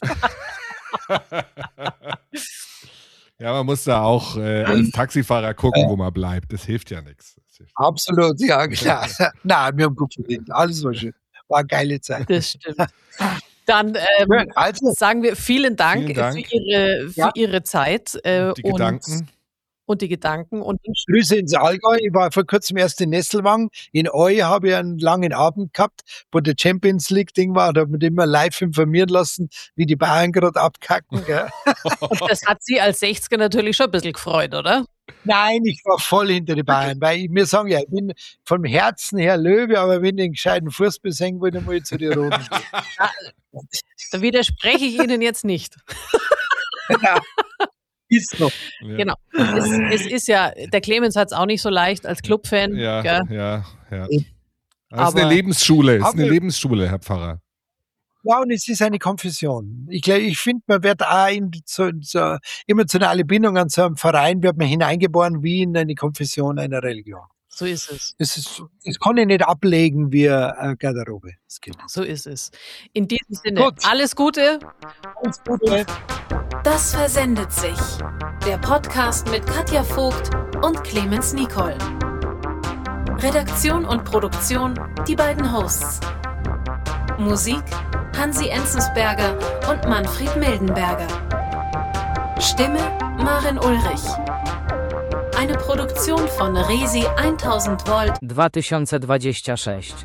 [SPEAKER 1] Ja, man muss da auch äh, als Taxifahrer gucken, wo man bleibt. Das hilft ja nichts.
[SPEAKER 4] Absolut, ja, klar. Nein, wir haben gut verdient. Alles war schön. War eine geile Zeit.
[SPEAKER 3] Das stimmt. Dann ähm, also, sagen wir vielen Dank, vielen Dank. Für, Ihre, für ja. Ihre Zeit. Äh,
[SPEAKER 1] und die und Gedanken.
[SPEAKER 3] Und die Gedanken. Und
[SPEAKER 4] Grüße ins Allgäu. Ich war vor kurzem erst in Nesselwang. In Eu habe ich einen langen Abend gehabt, wo der Champions League-Ding war. Da hat man immer live informieren lassen, wie die Bayern gerade abkacken. Gell?
[SPEAKER 3] Und das hat Sie als sechziger natürlich schon ein bisschen gefreut, oder?
[SPEAKER 4] Nein, ich war voll hinter die Bayern, weil ich, mir sagen ja, ich bin vom Herzen her Löwe, aber wenn ich einen gescheiten Fußball sehen will, dann muss ich zu den Roten gehen.
[SPEAKER 3] Da widerspreche ich Ihnen jetzt nicht.
[SPEAKER 4] Ja, ist so.
[SPEAKER 1] Ja.
[SPEAKER 3] Genau. Es, es ist ja, der Clemens hat es auch nicht so leicht als Clubfan.
[SPEAKER 1] Ja,
[SPEAKER 3] gell?
[SPEAKER 1] ja, ja.
[SPEAKER 4] Ich-
[SPEAKER 1] Das ist eine
[SPEAKER 3] Aber-
[SPEAKER 1] Lebensschule, ist eine
[SPEAKER 4] Aber-
[SPEAKER 1] Lebensschule, Herr Pfarrer.
[SPEAKER 4] Ja, und es ist eine Konfession. Ich, glaub, ich finde, man wird auch in so, so emotionale Bindung an so einem Verein wird man hineingeboren wie in eine Konfession einer Religion.
[SPEAKER 3] So ist es.
[SPEAKER 4] Das, ist, das kann ich nicht ablegen wie eine Garderobe. Das geht nicht.
[SPEAKER 3] So ist es. In diesem Sinne,
[SPEAKER 4] Gut.
[SPEAKER 3] alles Gute.
[SPEAKER 4] Alles Gute.
[SPEAKER 2] Das versendet sich. Der Podcast mit Katja Vogt und Clemens Nicol. Redaktion und Produktion, die beiden Hosts. Musik, Hansi Enzensberger und Manfred Mildenberger. Stimme, Maren Ulrich. Eine Produktion von Resi tausend Volt
[SPEAKER 5] dwa tysiące dwadzieścia sześć.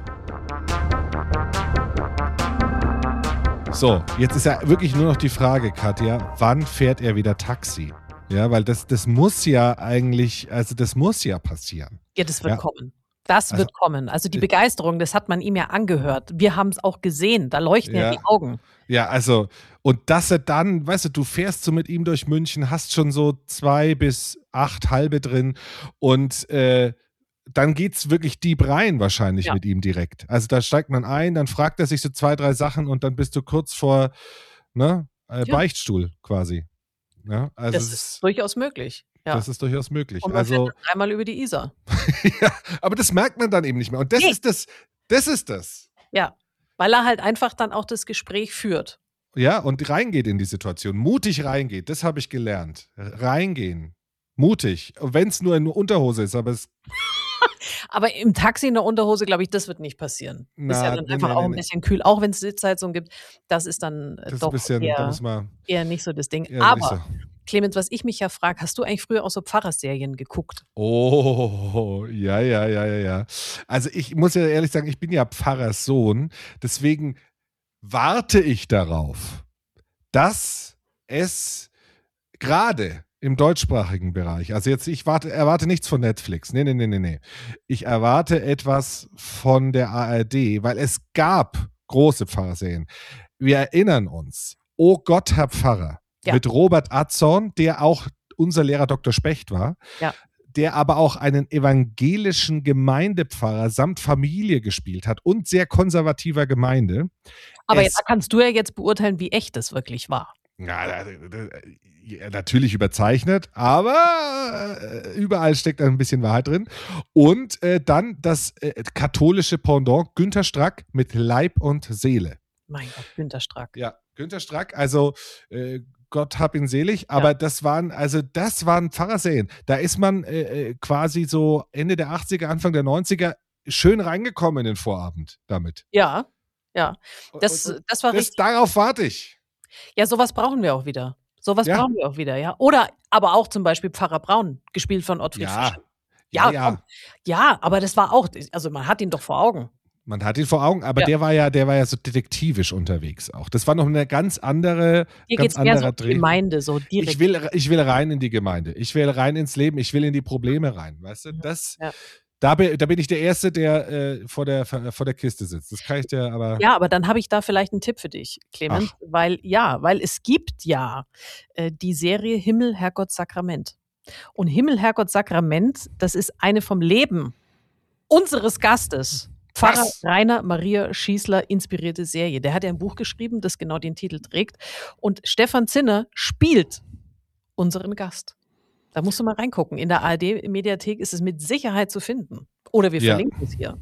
[SPEAKER 1] So, jetzt ist ja wirklich nur noch die Frage, Katja, wann fährt er wieder Taxi? Ja, weil das, das muss ja eigentlich, also das muss ja passieren.
[SPEAKER 3] Ja, das wird
[SPEAKER 1] Ja.
[SPEAKER 3] kommen. Das
[SPEAKER 1] Also-
[SPEAKER 3] wird kommen. Also die Begeisterung, das hat man ihm ja angehört. Wir haben es auch gesehen. Da leuchten ja,
[SPEAKER 1] Ja.
[SPEAKER 3] die Augen.
[SPEAKER 1] Ja, also, und dass er dann, weißt du, du fährst so mit ihm durch München, hast schon so zwei bis acht halbe drin und äh, dann geht's wirklich deep rein wahrscheinlich
[SPEAKER 3] Ja.
[SPEAKER 1] mit ihm direkt. Also da steigt man ein, dann fragt er sich so zwei, drei Sachen und dann bist du kurz vor ne, äh,
[SPEAKER 3] Ja.
[SPEAKER 1] Beichtstuhl quasi. Ja, also
[SPEAKER 3] Das
[SPEAKER 1] es
[SPEAKER 3] ist durchaus möglich. Ja.
[SPEAKER 1] das ist durchaus möglich.
[SPEAKER 3] Und man
[SPEAKER 1] Also,
[SPEAKER 3] fährt dann dreimal über die Isar.
[SPEAKER 1] ja, aber das merkt man dann eben nicht mehr. Und das
[SPEAKER 3] Nee.
[SPEAKER 1] ist das, das ist das.
[SPEAKER 3] Ja, weil er halt einfach dann auch das Gespräch führt.
[SPEAKER 1] Ja, und reingeht in die Situation. Mutig reingeht, das habe ich gelernt. Reingehen. Mutig. Wenn es nur in Unterhose ist, aber es.
[SPEAKER 3] Aber im Taxi in der Unterhose, glaube ich, das wird nicht passieren.
[SPEAKER 1] Na,
[SPEAKER 3] ist ja dann
[SPEAKER 1] nee,
[SPEAKER 3] einfach
[SPEAKER 1] nee,
[SPEAKER 3] auch
[SPEAKER 1] nee,
[SPEAKER 3] ein
[SPEAKER 1] nee.
[SPEAKER 3] bisschen kühl, auch wenn es Sitzheizung gibt. Das ist dann äh,
[SPEAKER 1] Das ist
[SPEAKER 3] doch
[SPEAKER 1] ein bisschen, da
[SPEAKER 3] eher,
[SPEAKER 1] muss man.
[SPEAKER 3] eher nicht so das Ding.
[SPEAKER 1] eher
[SPEAKER 3] Aber,
[SPEAKER 1] nicht so.
[SPEAKER 3] Clemens, was ich mich ja frage, hast du eigentlich früher auch so Pfarrerserien geguckt?
[SPEAKER 1] Oh, ja, ja, ja, ja, ja. Also ich muss ja ehrlich sagen, ich bin ja Pfarrerssohn, deswegen warte ich darauf, dass es gerade im deutschsprachigen Bereich, also jetzt, ich warte, erwarte nichts von Netflix, nee, nee, nee, nee, nee. Ich erwarte etwas von der A R D, weil es gab große Pfarrerserien. Wir erinnern uns, Oh Gott, Herr Pfarrer,
[SPEAKER 3] Ja.
[SPEAKER 1] mit Robert Atzorn, der auch unser Lehrer Doktor Specht war,
[SPEAKER 3] Ja.
[SPEAKER 1] der aber auch einen evangelischen Gemeindepfarrer samt Familie gespielt hat und sehr konservativer Gemeinde.
[SPEAKER 3] Aber
[SPEAKER 1] Es-
[SPEAKER 3] da kannst du ja jetzt beurteilen, wie echt das wirklich war.
[SPEAKER 1] Ja, da- da- ja, natürlich überzeichnet, aber äh, überall steckt ein bisschen Wahrheit drin. Und äh, dann das äh, katholische Pendant Günter Strack mit Leib und Seele.
[SPEAKER 3] Mein Gott, Günter Strack.
[SPEAKER 1] Ja, Günter Strack, also äh, Gott hab ihn selig, aber
[SPEAKER 3] Ja.
[SPEAKER 1] das waren, also das waren Pfarrerserien. Da ist man äh, äh, quasi so Ende der achtziger, Anfang der neunziger schön reingekommen in den Vorabend damit.
[SPEAKER 3] Ja, ja. Das,
[SPEAKER 1] Und- und
[SPEAKER 3] das war
[SPEAKER 1] das,
[SPEAKER 3] richtig.
[SPEAKER 1] darauf warte ich.
[SPEAKER 3] Ja, sowas brauchen wir auch wieder. Sowas
[SPEAKER 1] Ja.
[SPEAKER 3] brauchen wir auch wieder, ja. Oder aber auch zum Beispiel Pfarrer Braun, gespielt von Ottfried
[SPEAKER 1] Ja.
[SPEAKER 3] Fischer. Ja,
[SPEAKER 1] ja,
[SPEAKER 3] komm. Ja, aber das war auch, also man hat ihn doch vor Augen.
[SPEAKER 1] man hat ihn vor Augen, aber
[SPEAKER 3] Ja.
[SPEAKER 1] der war ja, der war ja so detektivisch unterwegs auch. Das war noch eine ganz andere,
[SPEAKER 3] Hier
[SPEAKER 1] ganz
[SPEAKER 3] geht es mehr so
[SPEAKER 1] anderer
[SPEAKER 3] um die
[SPEAKER 1] Dreh.
[SPEAKER 3] Gemeinde, so direkt.
[SPEAKER 1] Ich will, ich will rein in die Gemeinde. Ich will rein ins Leben. Ich will in die Probleme rein. Weißt du, das,
[SPEAKER 3] Ja.
[SPEAKER 1] da, bin, da bin ich der Erste, der äh, vor, der vor der Kiste sitzt. Das kann ich dir aber.
[SPEAKER 3] Ja, aber dann habe ich da vielleicht einen Tipp für dich, Clemens, weil ja, weil es gibt ja äh, die Serie Himmel, Herrgott, Sakrament. Und Himmel, Herrgott, Sakrament, das ist eine vom Leben unseres Gastes, Pfarrer
[SPEAKER 1] Was?
[SPEAKER 3] Rainer Maria Schießler, inspirierte Serie. Der hat ja ein Buch geschrieben, das genau den Titel trägt. Und Stefan Zinner spielt unseren Gast. Da musst du mal reingucken. In der A R D-Mediathek ist es mit Sicherheit zu finden. Oder wir
[SPEAKER 1] Ja.
[SPEAKER 3] verlinken es hier.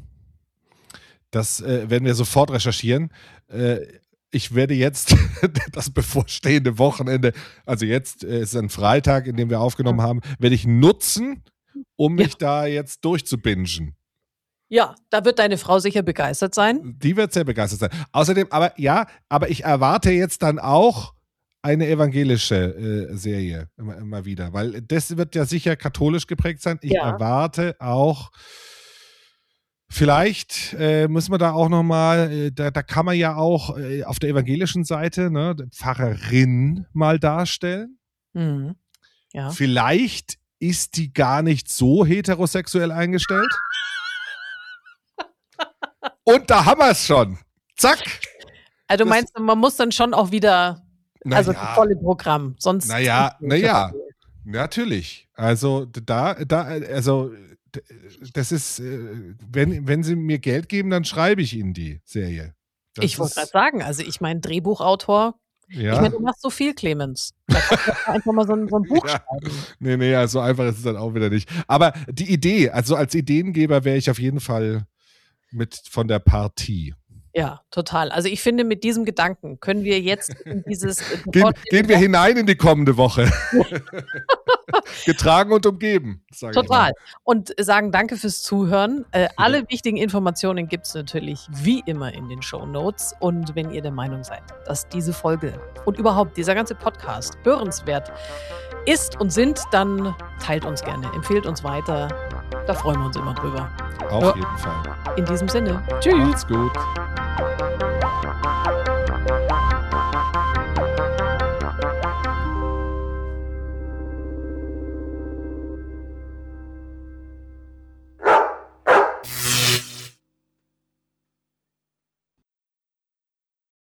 [SPEAKER 1] Das äh, werden wir sofort recherchieren. Äh, ich werde jetzt das bevorstehende Wochenende, also jetzt äh, ist ein Freitag, in dem wir aufgenommen haben, werde ich nutzen, um mich da jetzt durchzubingen.
[SPEAKER 3] Ja, da wird deine Frau sicher begeistert sein.
[SPEAKER 1] Die wird sehr begeistert sein. Außerdem, aber ja, aber ich erwarte jetzt dann auch eine evangelische äh, Serie immer, immer wieder, weil das wird ja sicher katholisch geprägt sein. Ich
[SPEAKER 3] Ja.
[SPEAKER 1] erwarte auch, vielleicht äh, müssen wir da auch nochmal, äh, da, da kann man ja auch äh, auf der evangelischen Seite ne, die Pfarrerin mal darstellen.
[SPEAKER 3] Mhm. Ja.
[SPEAKER 1] Vielleicht ist die gar nicht so heterosexuell eingestellt? Und da haben wir es schon. Zack.
[SPEAKER 3] Also du
[SPEAKER 1] Das-
[SPEAKER 3] meinst, man muss dann schon auch wieder,
[SPEAKER 1] Na
[SPEAKER 3] also
[SPEAKER 1] ja.
[SPEAKER 3] das volle Programm, sonst...
[SPEAKER 1] Naja, naja, natürlich. Also da, da, also d- das ist, äh, wenn, wenn sie mir Geld geben, dann schreibe ich ihnen die Serie. Das
[SPEAKER 3] Ich wollte
[SPEAKER 1] ist-
[SPEAKER 3] gerade sagen, also ich meine, Drehbuchautor,
[SPEAKER 1] Ja.
[SPEAKER 3] ich meine, du machst so viel, Clemens. Da kannst du doch einfach mal so ein, so ein Buch
[SPEAKER 1] Ja.
[SPEAKER 3] schreiben.
[SPEAKER 1] Nee, nee, ja, so einfach ist es dann auch wieder nicht. Aber die Idee, also als Ideengeber wäre ich auf jeden Fall mit von der Partie.
[SPEAKER 3] Ja, total. Also ich finde, mit diesem Gedanken können wir jetzt in dieses...
[SPEAKER 1] Gehen, gehen wir hinein in die kommende Woche. Getragen und umgeben, sage ich
[SPEAKER 3] Total.
[SPEAKER 1] mal.
[SPEAKER 3] Und sagen danke fürs Zuhören. Äh, alle wichtigen Informationen gibt es natürlich wie immer in den Shownotes. Und wenn ihr der Meinung seid, dass diese Folge und überhaupt dieser ganze Podcast hörenswert ist und sind, dann teilt uns gerne, empfehlt uns weiter. Da freuen wir uns immer drüber.
[SPEAKER 1] Auf
[SPEAKER 3] Ja.
[SPEAKER 1] jeden Fall.
[SPEAKER 3] In diesem Sinne, tschüss.
[SPEAKER 1] Macht's gut.